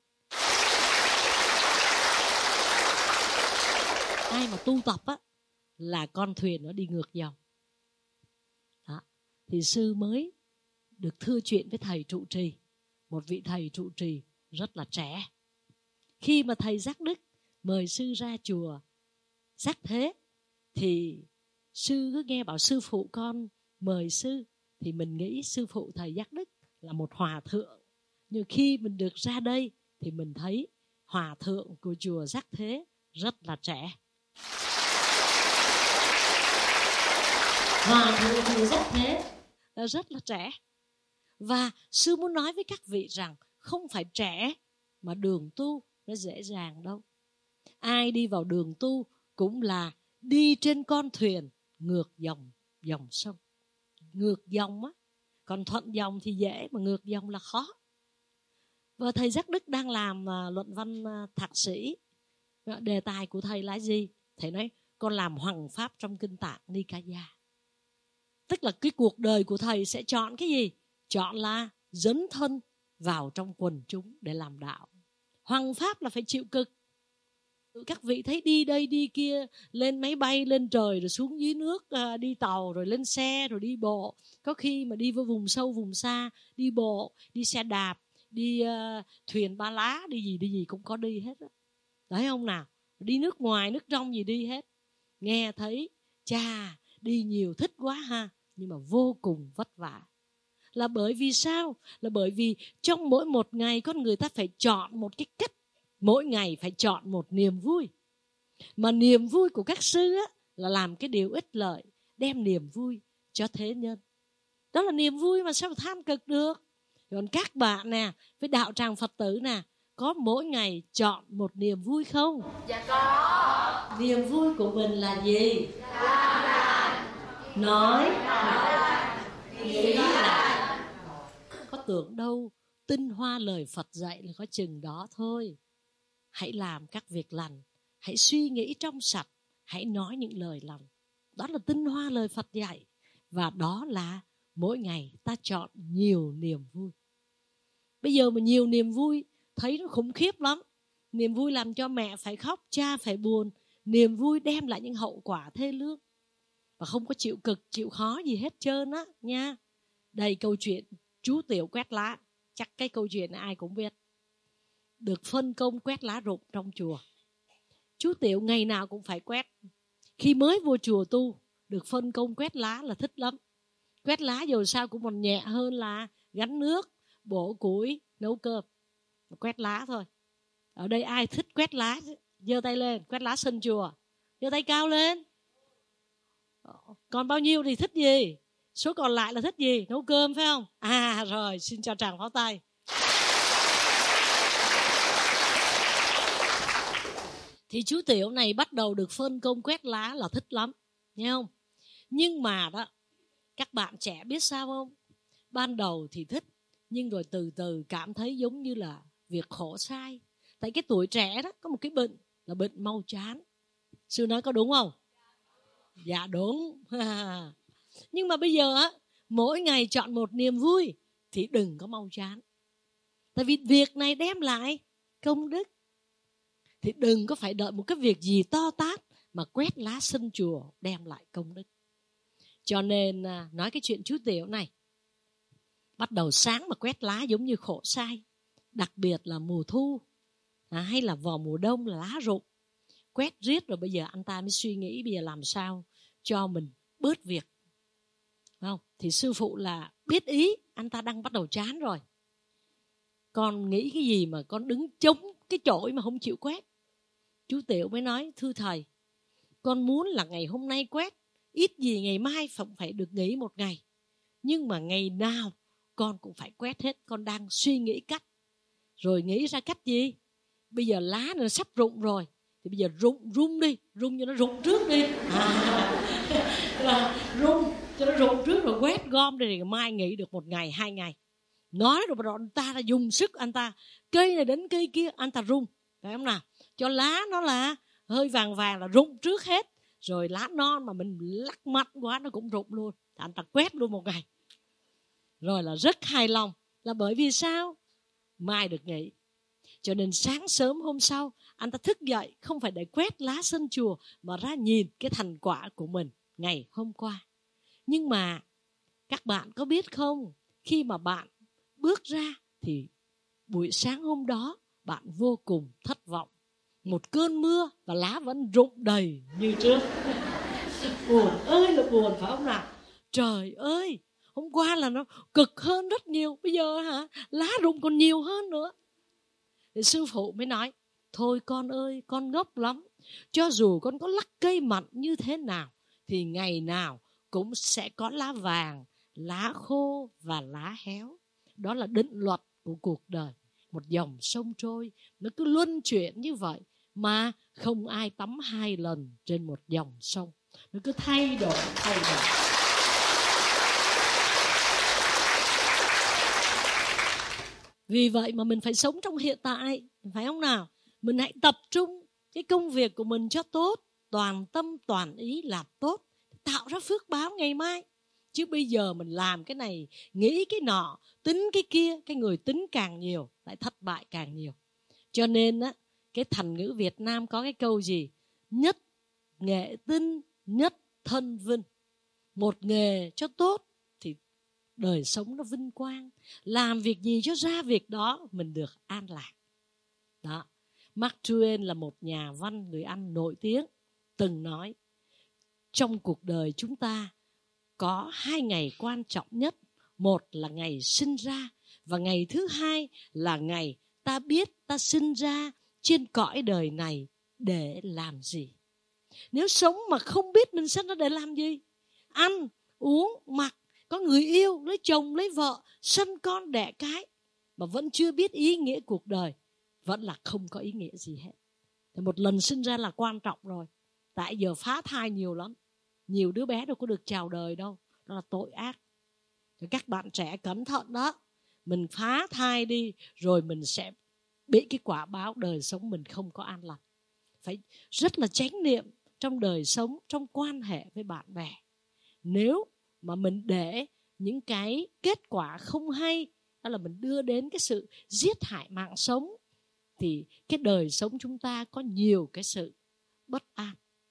Ai mà tu tập á, là con thuyền nó đi ngược dòng. Đó. Thì sư mới được thưa chuyện với thầy trụ trì. Một vị thầy trụ trì rất là trẻ. Khi mà thầy Giác Đức mời sư ra chùa Giác Thế, thì sư cứ nghe bảo sư phụ con mời sư. Thì mình nghĩ sư phụ thầy Giác Đức là một hòa thượng. Nhưng khi mình được ra đây thì mình thấy hòa thượng của chùa Giác Thế rất là trẻ. Hòa thượng chùa Giác Thế là rất là trẻ. Và sư muốn nói với các vị rằng không phải trẻ mà đường tu nó dễ dàng đâu. Ai đi vào đường tu cũng là đi trên con thuyền ngược dòng, dòng sông. Ngược dòng á, còn thuận dòng thì dễ mà ngược dòng là khó. Và thầy Giác Đức đang làm uh, luận văn uh, thạc sĩ. Đề tài của thầy là gì? Thầy nói con làm hoằng pháp trong kinh tạng Nikaya. Tức là cái cuộc đời của thầy sẽ chọn cái gì? Chọn là dấn thân vào trong quần chúng để làm đạo. Hoằng pháp là phải chịu cực. Các vị thấy đi đây đi kia, lên máy bay lên trời rồi xuống dưới nước, đi tàu rồi lên xe rồi đi bộ. Có khi mà đi vào vùng sâu vùng xa, đi bộ, đi xe đạp, đi uh, thuyền ba lá, đi gì đi gì cũng có đi hết đó. Đấy không nào? Đi nước ngoài, nước trong gì đi hết. Nghe thấy, chà, đi nhiều thích quá ha, nhưng mà vô cùng vất vả. Là bởi vì sao? Là bởi vì trong mỗi một ngày con người ta phải chọn một cái cách. Mỗi ngày phải chọn một niềm vui. Mà niềm vui của các sư á, là làm cái điều ích lợi, đem niềm vui cho thế nhân. Đó là niềm vui mà sao mà tham cực được. Còn các bạn nè, với đạo tràng Phật tử nè, có mỗi ngày chọn một niềm vui không? Dạ có. Niềm vui của mình là gì? Nói, nghĩ là. Có tưởng đâu tinh hoa lời Phật dạy là có chừng đó thôi. Hãy làm các việc lành, hãy suy nghĩ trong sạch, hãy nói những lời lành. Đó là tinh hoa lời Phật dạy. Và đó là mỗi ngày ta chọn nhiều niềm vui. Bây giờ mà nhiều niềm vui thấy nó khủng khiếp lắm. Niềm vui làm cho mẹ phải khóc, cha phải buồn. Niềm vui đem lại những hậu quả thê lương. Và không có chịu cực, chịu khó gì hết trơn á nha. Đây câu chuyện chú Tiểu quét lá. Chắc cái câu chuyện này ai cũng biết. Được phân công quét lá rụng trong chùa. Chú Tiểu ngày nào cũng phải quét. Khi mới vô chùa tu, được phân công quét lá là thích lắm. Quét lá dù sao cũng còn nhẹ hơn là gánh nước, bổ củi, nấu cơm. Quét lá thôi. Ở đây ai thích quét lá, giơ tay lên, quét lá sân chùa. Giơ tay cao lên. Còn bao nhiêu thì thích gì? Số còn lại là thích gì? Nấu cơm phải không? À rồi, xin cho tràng pháo tay. Thì chú Tiểu này bắt đầu được phân công quét lá là thích lắm. Nghe không? Nhưng mà đó, các bạn trẻ biết sao không? Ban đầu thì thích, nhưng rồi từ từ cảm thấy giống như là việc khổ sai. Tại cái tuổi trẻ đó có một cái bệnh là bệnh mau chán. Sư nói có đúng không? Dạ đúng. Nhưng mà bây giờ á, mỗi ngày chọn một niềm vui thì đừng có mau chán. Tại vì việc này đem lại công đức. Thì đừng có phải đợi một cái việc gì to tát mà quét lá sân chùa đem lại công đức. Cho nên nói cái chuyện chú Tiểu này, bắt đầu sáng mà quét lá giống như khổ sai. Đặc biệt là mùa thu à, hay là vào mùa đông là lá rụng. Quét riết rồi bây giờ anh ta mới suy nghĩ bây giờ làm sao cho mình bớt việc. Không? Thì sư phụ là biết ý, anh ta đang bắt đầu chán rồi. Con nghĩ cái gì mà con đứng chống cái chổi mà không chịu quét? Chú Tiểu mới nói, thưa thầy, con muốn là ngày hôm nay quét, ít gì ngày mai phải được nghỉ một ngày. Nhưng mà ngày nào con cũng phải quét hết. Con đang suy nghĩ cách. Rồi nghĩ ra cách gì? Bây giờ lá nó sắp rụng rồi, thì bây giờ rụng rung đi, rung cho nó rụng trước đi. À, là rung cho nó rụng trước rồi quét gom đi, rồi mai nghỉ được một ngày, hai ngày. Nói rồi mà anh ta là dùng sức, anh ta cây này đến cây kia, anh ta rung, phải không nào? Cho lá nó là hơi vàng vàng là rụng trước hết. Rồi lá non mà mình lắc mạnh quá nó cũng rụng luôn. Thì anh ta quét luôn một ngày. Rồi là rất hài lòng. Là bởi vì sao? Mai được nghỉ. Cho nên sáng sớm hôm sau, anh ta thức dậy không phải để quét lá sân chùa, mà ra nhìn cái thành quả của mình ngày hôm qua. Nhưng mà các bạn có biết không, khi mà bạn bước ra thì buổi sáng hôm đó bạn vô cùng thất vọng. Một cơn mưa và lá vẫn rụng đầy như trước. Buồn ơi là buồn, phải không nào? Trời ơi, hôm qua là nó cực hơn rất nhiều, bây giờ hả, lá rụng còn nhiều hơn nữa. Thì sư phụ mới nói, thôi con ơi, con ngốc lắm. Cho dù con có lắc cây mạnh như thế nào, thì ngày nào cũng sẽ có lá vàng, lá khô và lá héo. Đó là định luật của cuộc đời. Một dòng sông trôi, nó cứ luân chuyển như vậy, mà không ai tắm hai lần trên một dòng sông. Nó cứ thay đổi, thay đổi. Vì vậy mà mình phải sống trong hiện tại, phải không nào? Mình hãy tập trung cái công việc của mình cho tốt, toàn tâm toàn ý làm tốt, tạo ra phước báo ngày mai. Chứ bây giờ mình làm cái này, nghĩ cái nọ, tính cái kia, cái người tính càng nhiều, lại thất bại càng nhiều. Cho nên á, cái thành ngữ Việt Nam có cái câu gì? Nhất nghệ tinh, nhất thân vinh. Một nghề cho tốt thì đời sống nó vinh quang. Làm việc gì cho ra việc đó mình được an lạc. Đó. Mark Twain là một nhà văn người Anh nổi tiếng, từng nói, trong cuộc đời chúng ta có hai ngày quan trọng nhất. Một là ngày sinh ra, và ngày thứ hai là ngày ta biết ta sinh ra trên cõi đời này để làm gì. Nếu sống mà không biết mình sinh ra để làm gì, ăn, uống, mặc, có người yêu, lấy chồng, lấy vợ, sinh con, đẻ cái, mà vẫn chưa biết ý nghĩa cuộc đời, vẫn là không có ý nghĩa gì hết. Thì một lần sinh ra là quan trọng rồi. Tại giờ phá thai nhiều lắm. Nhiều đứa bé đâu có được chào đời đâu. Đó là tội ác. Thì các bạn trẻ cẩn thận đó. Mình phá thai đi, rồi mình sẽ bị cái quả báo đời sống mình không có an lành. Phải rất là chánh niệm trong đời sống, trong quan hệ với bạn bè. Nếu mà mình để những cái kết quả không hay, đó là mình đưa đến cái sự giết hại mạng sống, thì cái đời sống chúng ta có nhiều cái sự bất an.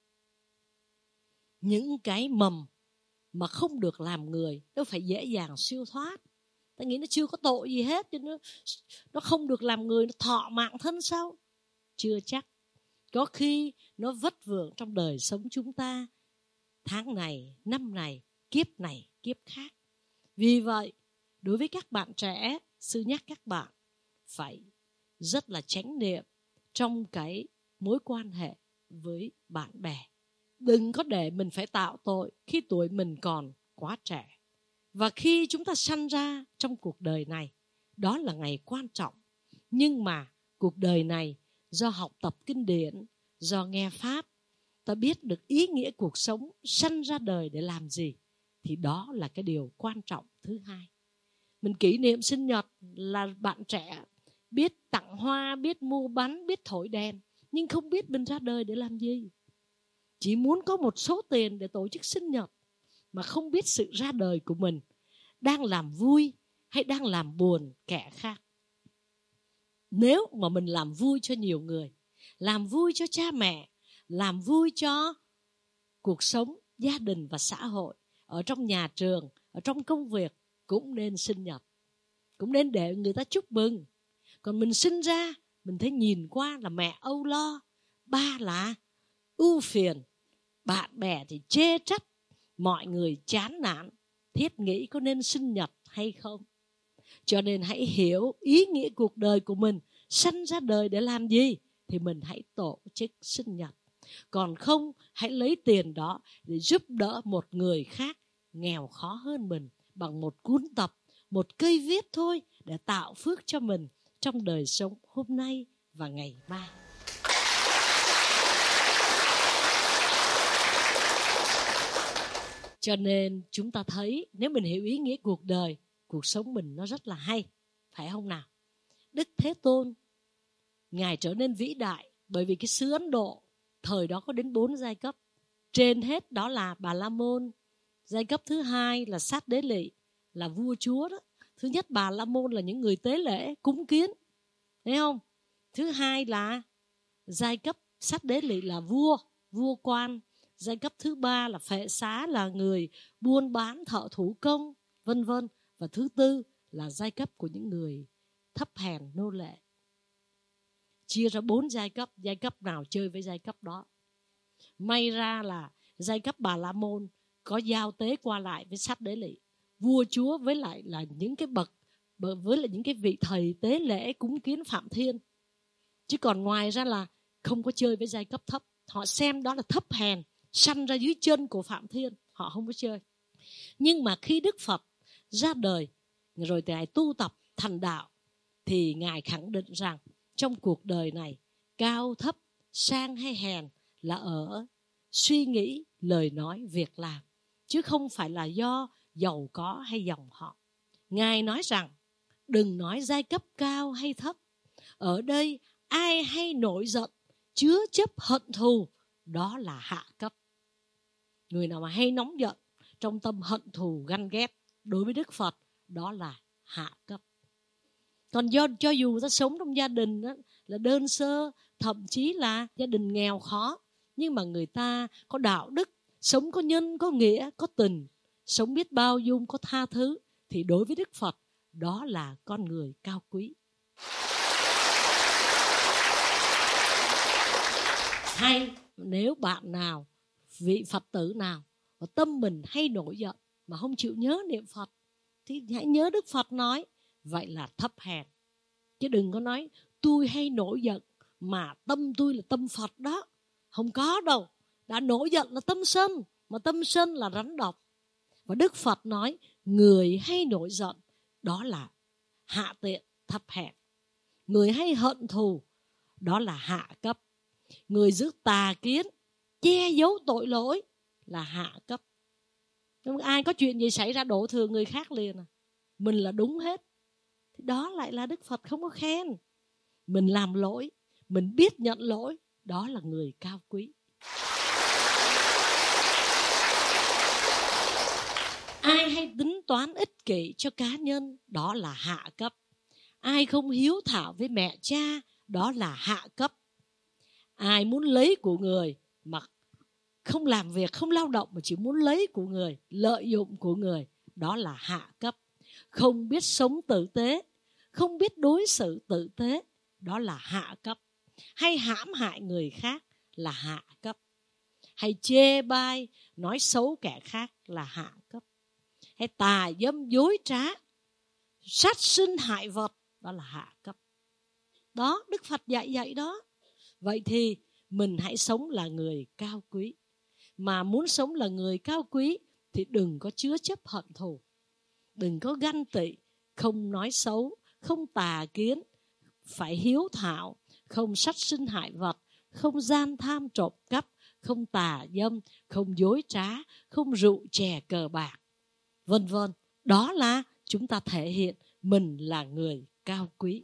Những cái mầm mà không được làm người, nó phải dễ dàng siêu thoát. Ta nghĩ nó chưa có tội gì hết, chứ nó, nó không được làm người, nó thọ mạng thân sao? Chưa chắc. Có khi nó vất vưởng trong đời sống chúng ta, tháng này, năm này, kiếp này, kiếp khác. Vì vậy, đối với các bạn trẻ, sư nhắc các bạn phải rất là chánh niệm trong cái mối quan hệ với bạn bè. Đừng có để mình phải tạo tội khi tuổi mình còn quá trẻ. Và khi chúng ta sanh ra trong cuộc đời này, đó là ngày quan trọng. Nhưng mà cuộc đời này do học tập kinh điển, do nghe Pháp, ta biết được ý nghĩa cuộc sống, sanh ra đời để làm gì, thì đó là cái điều quan trọng thứ hai. Mình kỷ niệm sinh nhật là bạn trẻ biết tặng hoa, biết mua bánh, biết thổi đèn, nhưng không biết mình ra đời để làm gì. Chỉ muốn có một số tiền để tổ chức sinh nhật, mà không biết sự ra đời của mình đang làm vui hay đang làm buồn kẻ khác. Nếu mà mình làm vui cho nhiều người, làm vui cho cha mẹ, làm vui cho cuộc sống, gia đình và xã hội, ở trong nhà trường, ở trong công việc, cũng nên sinh nhật, cũng nên để người ta chúc mừng. Còn mình sinh ra, mình thấy nhìn qua là mẹ âu lo, ba là ưu phiền, bạn bè thì chê trách, mọi người chán nản, thiết nghĩ có nên sinh nhật hay không. Cho nên hãy hiểu ý nghĩa cuộc đời của mình, sanh ra đời để làm gì thì mình hãy tổ chức sinh nhật. Còn không, hãy lấy tiền đó để giúp đỡ một người khác nghèo khó hơn mình bằng một cuốn tập, một cây viết thôi, để tạo phước cho mình trong đời sống hôm nay và ngày mai. Cho nên chúng ta thấy nếu mình hiểu ý nghĩa cuộc đời, cuộc sống mình nó rất là hay, phải không nào? Đức Thế Tôn, Ngài trở nên vĩ đại bởi vì cái xứ Ấn Độ thời đó có đến bốn giai cấp. Trên hết đó là Bà La Môn, giai cấp thứ hai là Sát Đế Lị, là vua chúa đó. Thứ nhất Bà La Môn là những người tế lễ, cúng kiến, thấy không? Thứ hai là giai cấp Sát Đế Lị là vua, vua quan. Giai cấp thứ ba là Phệ Xá, là người buôn bán, thợ thủ công, vân vân. Và thứ tư là giai cấp của những người thấp hèn, nô lệ. Chia ra bốn giai cấp, giai cấp nào chơi với giai cấp đó. May ra là giai cấp Bà La Môn có giao tế qua lại với Sát Đế Lị, vua chúa với lại là những cái bậc, với lại những cái vị thầy tế lễ cúng kiến Phạm Thiên. Chứ còn ngoài ra là không có chơi với giai cấp thấp. Họ xem đó là thấp hèn, sanh ra dưới chân của Phạm Thiên, họ không có chơi. Nhưng mà khi Đức Phật ra đời rồi thì Ngài tu tập thành đạo, thì Ngài khẳng định rằng trong cuộc đời này, cao thấp, sang hay hèn là ở suy nghĩ, lời nói, việc làm, chứ không phải là do giàu có hay dòng họ. Ngài nói rằng đừng nói giai cấp cao hay thấp. Ở đây ai hay nổi giận, chứa chấp hận thù, đó là hạ cấp. Người nào mà hay nóng giận, trong tâm hận thù ganh ghét đối với Đức Phật, đó là hạ cấp. Còn do cho dù ta sống trong gia đình đó, là đơn sơ, thậm chí là gia đình nghèo khó, nhưng mà người ta có đạo đức, sống có nhân, có nghĩa, có tình, sống biết bao dung, có tha thứ, thì đối với Đức Phật, đó là con người cao quý. Hay nếu bạn nào, vị Phật tử nào mà tâm mình hay nổi giận mà không chịu nhớ niệm Phật, thì hãy nhớ Đức Phật nói, vậy là thấp hèn. Chứ đừng có nói tôi hay nổi giận mà tâm tôi là tâm Phật đó. Không có đâu. Đã nổi giận là tâm sân, mà tâm sân là rắn độc. Và Đức Phật nói người hay nổi giận đó là hạ tiện, thấp hèn. Người hay hận thù đó là hạ cấp. Người giữ tà kiến, che giấu tội lỗi là hạ cấp. Nhưng ai có chuyện gì xảy ra đổ thừa người khác liền à. Mình là đúng hết. Thì đó lại là Đức Phật không có khen. Mình làm lỗi, mình biết nhận lỗi, đó là người cao quý. Ai hay tính toán ích kỷ cho cá nhân, đó là hạ cấp. Ai không hiếu thảo với mẹ cha, đó là hạ cấp. Ai muốn lấy của người mà không làm việc, không lao động mà chỉ muốn lấy của người, lợi dụng của người, đó là hạ cấp. Không biết sống tử tế, không biết đối xử tử tế, đó là hạ cấp. Hay hãm hại người khác là hạ cấp. Hay chê bai, nói xấu kẻ khác là hạ cấp. Hay tà dâm dối trá, sát sinh hại vật, đó là hạ cấp. Đó, Đức Phật dạy dạy đó. Vậy thì mình hãy sống là người cao quý. Mà muốn sống là người cao quý thì đừng có chứa chấp hận thù, đừng có ganh tị, không nói xấu, không tà kiến, phải hiếu thảo, không sát sinh hại vật, không gian tham trộm cắp, không tà dâm, không dối trá, không rượu chè cờ bạc, vân vân. Đó là chúng ta thể hiện mình là người cao quý.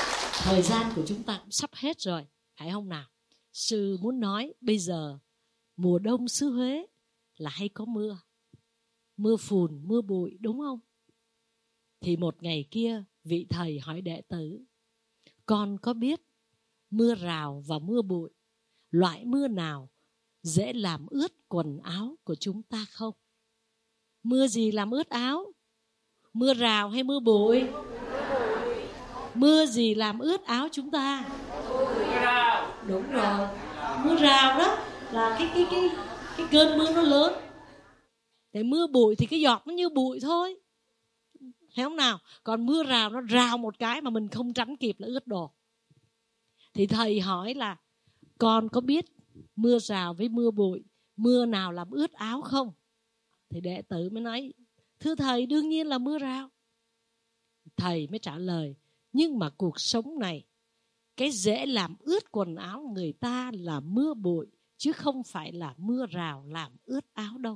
Thời gian của chúng ta cũng sắp hết rồi, phải không nào? Sư muốn nói bây giờ mùa đông xứ Huế là hay có mưa. Mưa phùn, mưa bụi, đúng không? Thì một ngày kia vị thầy hỏi đệ tử: con có biết mưa rào và mưa bụi, loại mưa nào dễ làm ướt quần áo của chúng ta không? Mưa gì làm ướt áo? Mưa rào hay mưa bụi? Mưa gì làm ướt áo chúng ta? Mưa rào. Đúng rồi. Mưa rào đó là cái cái cái cái cơn mưa nó lớn. Để mưa bụi thì cái giọt nó như bụi thôi, thấy không nào? Còn mưa rào nó rào một cái mà mình không tránh kịp là ướt đồ. Thì thầy hỏi là con có biết mưa rào với mưa bụi, mưa nào làm ướt áo không? Thì đệ tử mới nói: thưa thầy, đương nhiên là mưa rào. Thầy mới trả lời: nhưng mà cuộc sống này, cái dễ làm ướt quần áo người ta là mưa bụi, chứ không phải là mưa rào làm ướt áo đâu.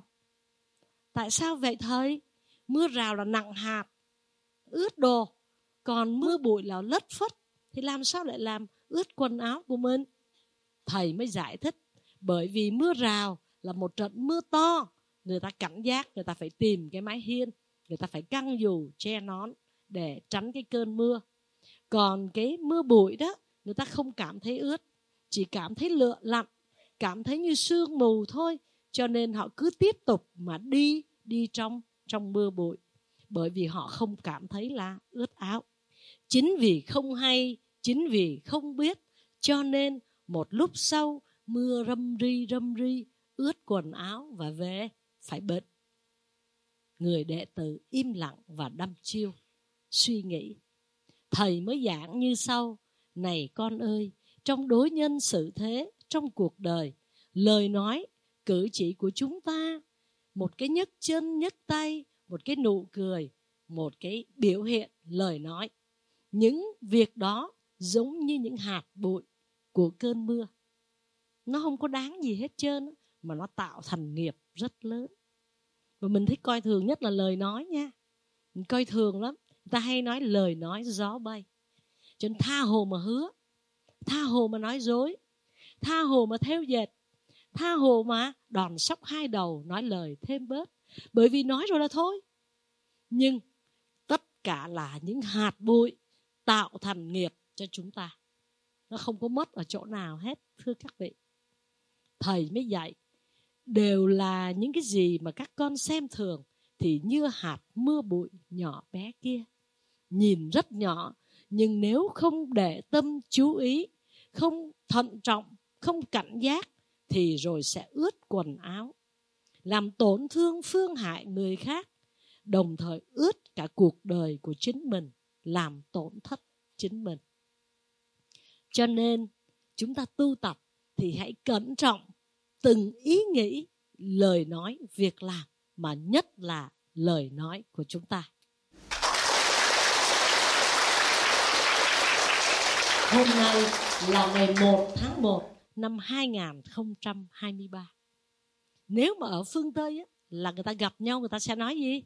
Tại sao vậy thầy? Mưa rào là nặng hạt, ướt đồ, còn mưa bụi là lất phất, thì làm sao lại làm ướt quần áo của mình? Thầy mới giải thích: bởi vì mưa rào là một trận mưa to, người ta cảnh giác, người ta phải tìm cái mái hiên, người ta phải căng dù, che nón để tránh cái cơn mưa. Còn cái mưa bụi đó, người ta không cảm thấy ướt, chỉ cảm thấy lựa lặn, cảm thấy như sương mù thôi. Cho nên họ cứ tiếp tục mà đi, đi trong, trong mưa bụi, bởi vì họ không cảm thấy là ướt áo. Chính vì không hay, chính vì không biết, cho nên một lúc sau mưa râm ri râm ri, ướt quần áo và về phải bệnh. Người đệ tử im lặng và đăm chiêu, suy nghĩ. Thầy mới giảng như sau: này con ơi, trong đối nhân xử thế, trong cuộc đời, lời nói, cử chỉ của chúng ta, một cái nhấc chân nhấc tay, một cái nụ cười, một cái biểu hiện lời nói, những việc đó giống như những hạt bụi của cơn mưa. Nó không có đáng gì hết trơn, mà nó tạo thành nghiệp rất lớn. Và mình thích coi thường nhất là lời nói nha. Mình coi thường lắm. Người ta hay nói lời nói gió bay. Cho nên tha hồ mà hứa, tha hồ mà nói dối, tha hồ mà thêu dệt, tha hồ mà đòn sóc hai đầu, nói lời thêm bớt. Bởi vì nói rồi là thôi. Nhưng tất cả là những hạt bụi tạo thành nghiệp cho chúng ta. Nó không có mất ở chỗ nào hết, thưa các vị. Thầy mới dạy, đều là những cái gì mà các con xem thường, thì như hạt mưa bụi nhỏ bé kia, nhìn rất nhỏ, nhưng nếu không để tâm chú ý, không thận trọng, không cảnh giác, thì rồi sẽ ướt quần áo, làm tổn thương phương hại người khác, đồng thời ướt cả cuộc đời của chính mình, làm tổn thất chính mình. Cho nên chúng ta tu tập thì hãy cẩn trọng từng ý nghĩ, lời nói, việc làm, mà nhất là lời nói của chúng ta. Hôm nay là ngày một tháng một năm hai nghìn không trăm hai mươi ba. Nếu mà ở phương Tây á, là người ta gặp nhau người ta sẽ nói gì?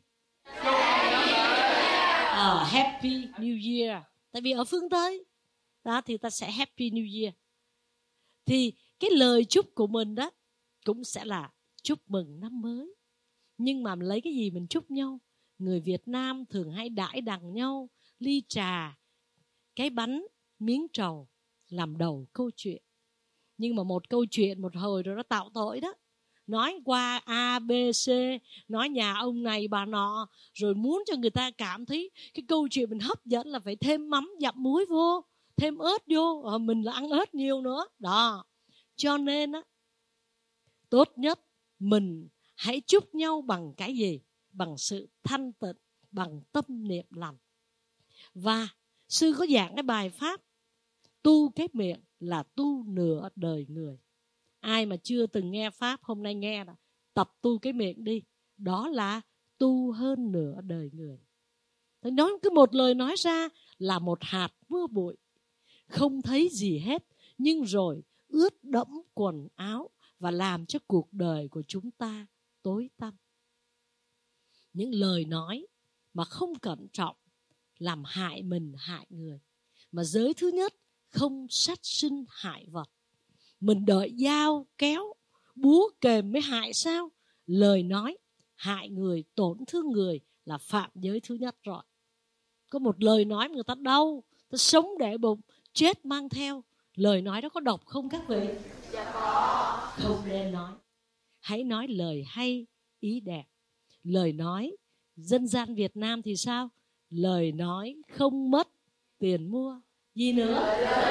À, Happy New Year. Tại vì ở phương Tây đó thì ta sẽ Happy New Year. Thì cái lời chúc của mình đó cũng sẽ là chúc mừng năm mới. Nhưng mà lấy cái gì mình chúc nhau? Người Việt Nam thường hay đãi đằng nhau ly trà, cái bánh, miếng trầu làm đầu câu chuyện. Nhưng mà một câu chuyện một hồi rồi nó tạo tội đó. Nói qua A, B, C, nói nhà ông này bà nọ, rồi muốn cho người ta cảm thấy cái câu chuyện mình hấp dẫn là phải thêm mắm dặm muối vô, thêm ớt vô, à, mình là ăn ớt nhiều nữa. Đó. Cho nên á, tốt nhất mình hãy chúc nhau bằng cái gì? Bằng sự thanh tịnh, bằng tâm niệm lành. Và sư có giảng cái bài pháp tu cái miệng là tu nửa đời người. Ai mà chưa từng nghe pháp hôm nay nghe là tập tu cái miệng đi. Đó là tu hơn nửa đời người. Nói cứ một lời nói ra là một hạt mưa bụi, không thấy gì hết, nhưng rồi ướt đẫm quần áo và làm cho cuộc đời của chúng ta tối tăm. Những lời nói mà không cẩn trọng làm hại mình hại người. Mà giới thứ nhất, không sát sinh hại vật. Mình đợi dao kéo búa kềm mới hại sao? Lời nói hại người, tổn thương người là phạm giới thứ nhất rồi. Có một lời nói mà người ta đau, ta sống để bụng, chết mang theo. Lời nói đó có độc không các vị? Dạ có. Không nên nói. Hãy nói lời hay, ý đẹp. Lời nói dân gian Việt Nam thì sao? Lời nói không mất tiền mua. Gì nữa?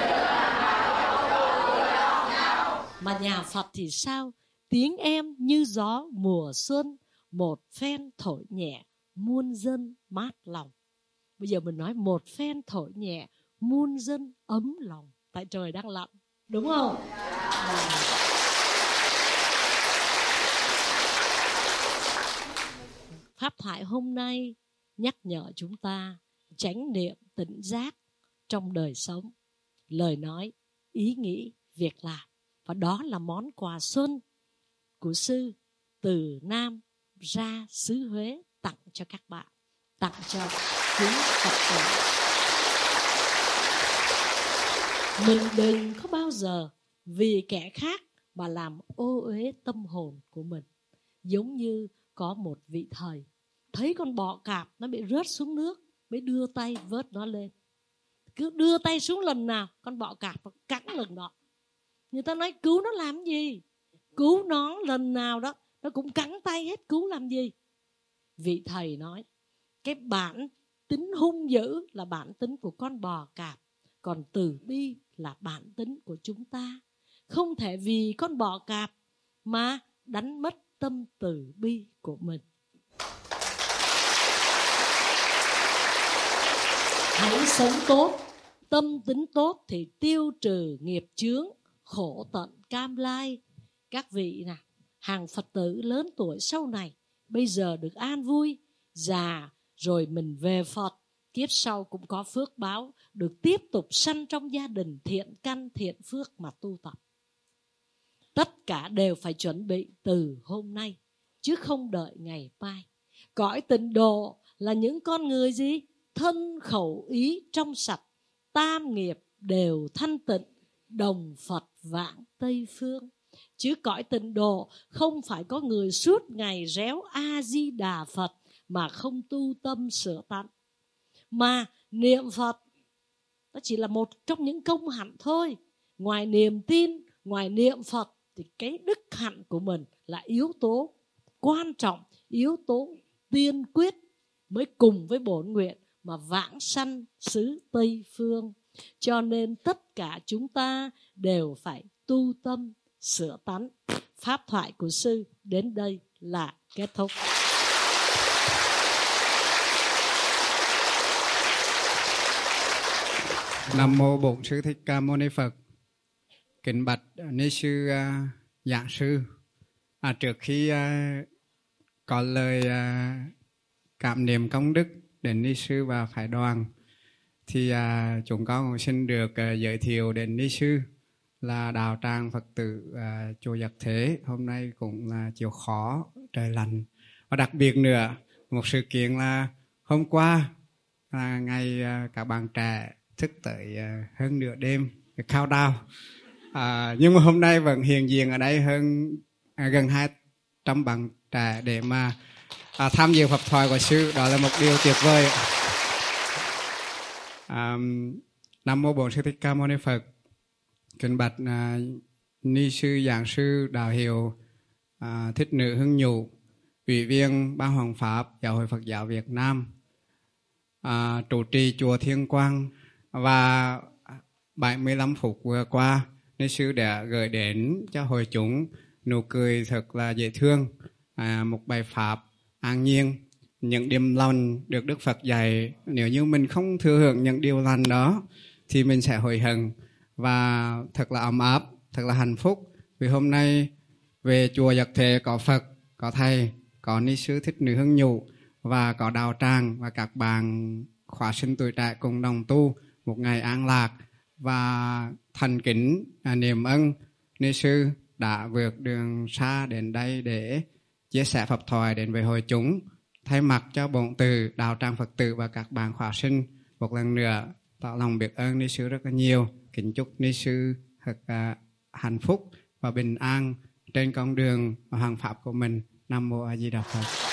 Mà nhà Phật thì sao? Tiếng em như gió mùa xuân, một phen thổi nhẹ, muôn dân mát lòng. Bây giờ mình nói một phen thổi nhẹ, muôn dân ấm lòng. Tại trời đang lạnh, đúng không? À. Pháp thoại hôm nay nhắc nhở chúng ta chánh niệm tỉnh giác trong đời sống, lời nói, ý nghĩ, việc làm. Và đó là món quà xuân của sư từ Nam ra xứ Huế tặng cho các bạn, tặng cho quý Phật tử. Mình đừng có bao giờ vì kẻ khác mà làm ô uế tâm hồn của mình. Giống như có một vị thầy thấy con bọ cạp nó bị rớt xuống nước, mới đưa tay vớt nó lên. Cứ đưa tay xuống lần nào con bọ cạp nó cắn lần đó. Người ta nói cứu nó làm gì? Cứu nó lần nào đó nó cũng cắn tay hết, cứu làm gì? Vị thầy nói cái bản tính hung dữ là bản tính của con bò cạp, còn từ bi là bản tính của chúng ta. Không thể vì con bò cạp mà đánh mất tâm từ bi của mình. Hãy sống tốt, tâm tính tốt thì tiêu trừ nghiệp chướng, khổ tận cam lai. Các vị nè, hàng Phật tử lớn tuổi sau này bây giờ được an vui, già rồi mình về Phật, kiếp sau cũng có phước báo, được tiếp tục sanh trong gia đình thiện căn thiện phước mà tu tập. Tất cả đều phải chuẩn bị từ hôm nay, chứ không đợi ngày mai. Cõi tịnh độ là những con người gì? Thân khẩu ý trong sạch, tam nghiệp đều thanh tịnh, đồng Phật vãng Tây Phương. Chứ cõi tịnh độ không phải có người suốt ngày réo A-di-đà Phật mà không tu tâm sửa tánh. Mà niệm Phật nó chỉ là một trong những công hạnh thôi. Ngoài niềm tin, ngoài niệm Phật thì cái đức hạnh của mình là yếu tố quan trọng, yếu tố tiên quyết mới cùng với bổn nguyện mà vãng sanh xứ Tây Phương. Cho nên tất cả chúng ta đều phải tu tâm sửa tánh. Pháp thoại của sư đến đây là kết thúc. Nam mô Bổn Sư Thích Ca Mâu Ni Phật. Kính bạch ni sư uh, giảng sư. À, trước khi uh, có lời uh, cảm niệm công đức đến ni sư và phái đoàn, thì uh, chúng con cũng xin được uh, giới thiệu đến ni sư là đạo tràng Phật tử uh, chùa Giác Thế. Hôm nay cũng là chiều khó, trời lạnh. Và đặc biệt nữa, một sự kiện là hôm qua là ngày uh, các bạn trẻ thức tới uh, hơn nửa đêm countdown. À, nhưng mà hôm nay vẫn hiện diện ở đây hơn à, gần hai trăm bạn trẻ để mà à, tham dự pháp thoại của sư. Đó là một điều tuyệt vời. À, Nam mô Bổn Sư Thích Ca Mâu Ni Phật. Kính bạch à, ni sư giảng sư đạo hiệu à, Thích Nữ Hưng Nhụ, ủy viên Ban Hoàng Pháp Giáo hội Phật giáo Việt Nam, à, trụ trì chùa Thiên Quang. Và bảy mươi lăm phút vừa qua, ni sư đã gửi đến cho hội chúng nụ cười thật là dễ thương, à, một bài pháp an nhiên, những điểm lành được Đức Phật dạy. Nếu như mình không thừa hưởng những điều lành đó thì mình sẽ hối hận. Và thật là ấm áp, thật là hạnh phúc, vì hôm nay về chùa Giác Thế có Phật, có Thầy, có ni sư Thích Nữ Hưng Nhụ và có đạo tràng và các bạn khóa sinh tuổi trẻ cùng đồng tu một ngày an lạc. Và thành kính à, niềm ơn ni sư đã vượt đường xa đến đây để chia sẻ pháp thoại đến với hội chúng. Thay mặt cho bổn từ đạo tràng Phật tử và các bạn khóa sinh, một lần nữa tỏ lòng biết ơn ni sư rất là nhiều. Kính chúc ni sư thật à, hạnh phúc và bình an trên con đường hoàng pháp của mình. Nam mô A Di Đà Phật.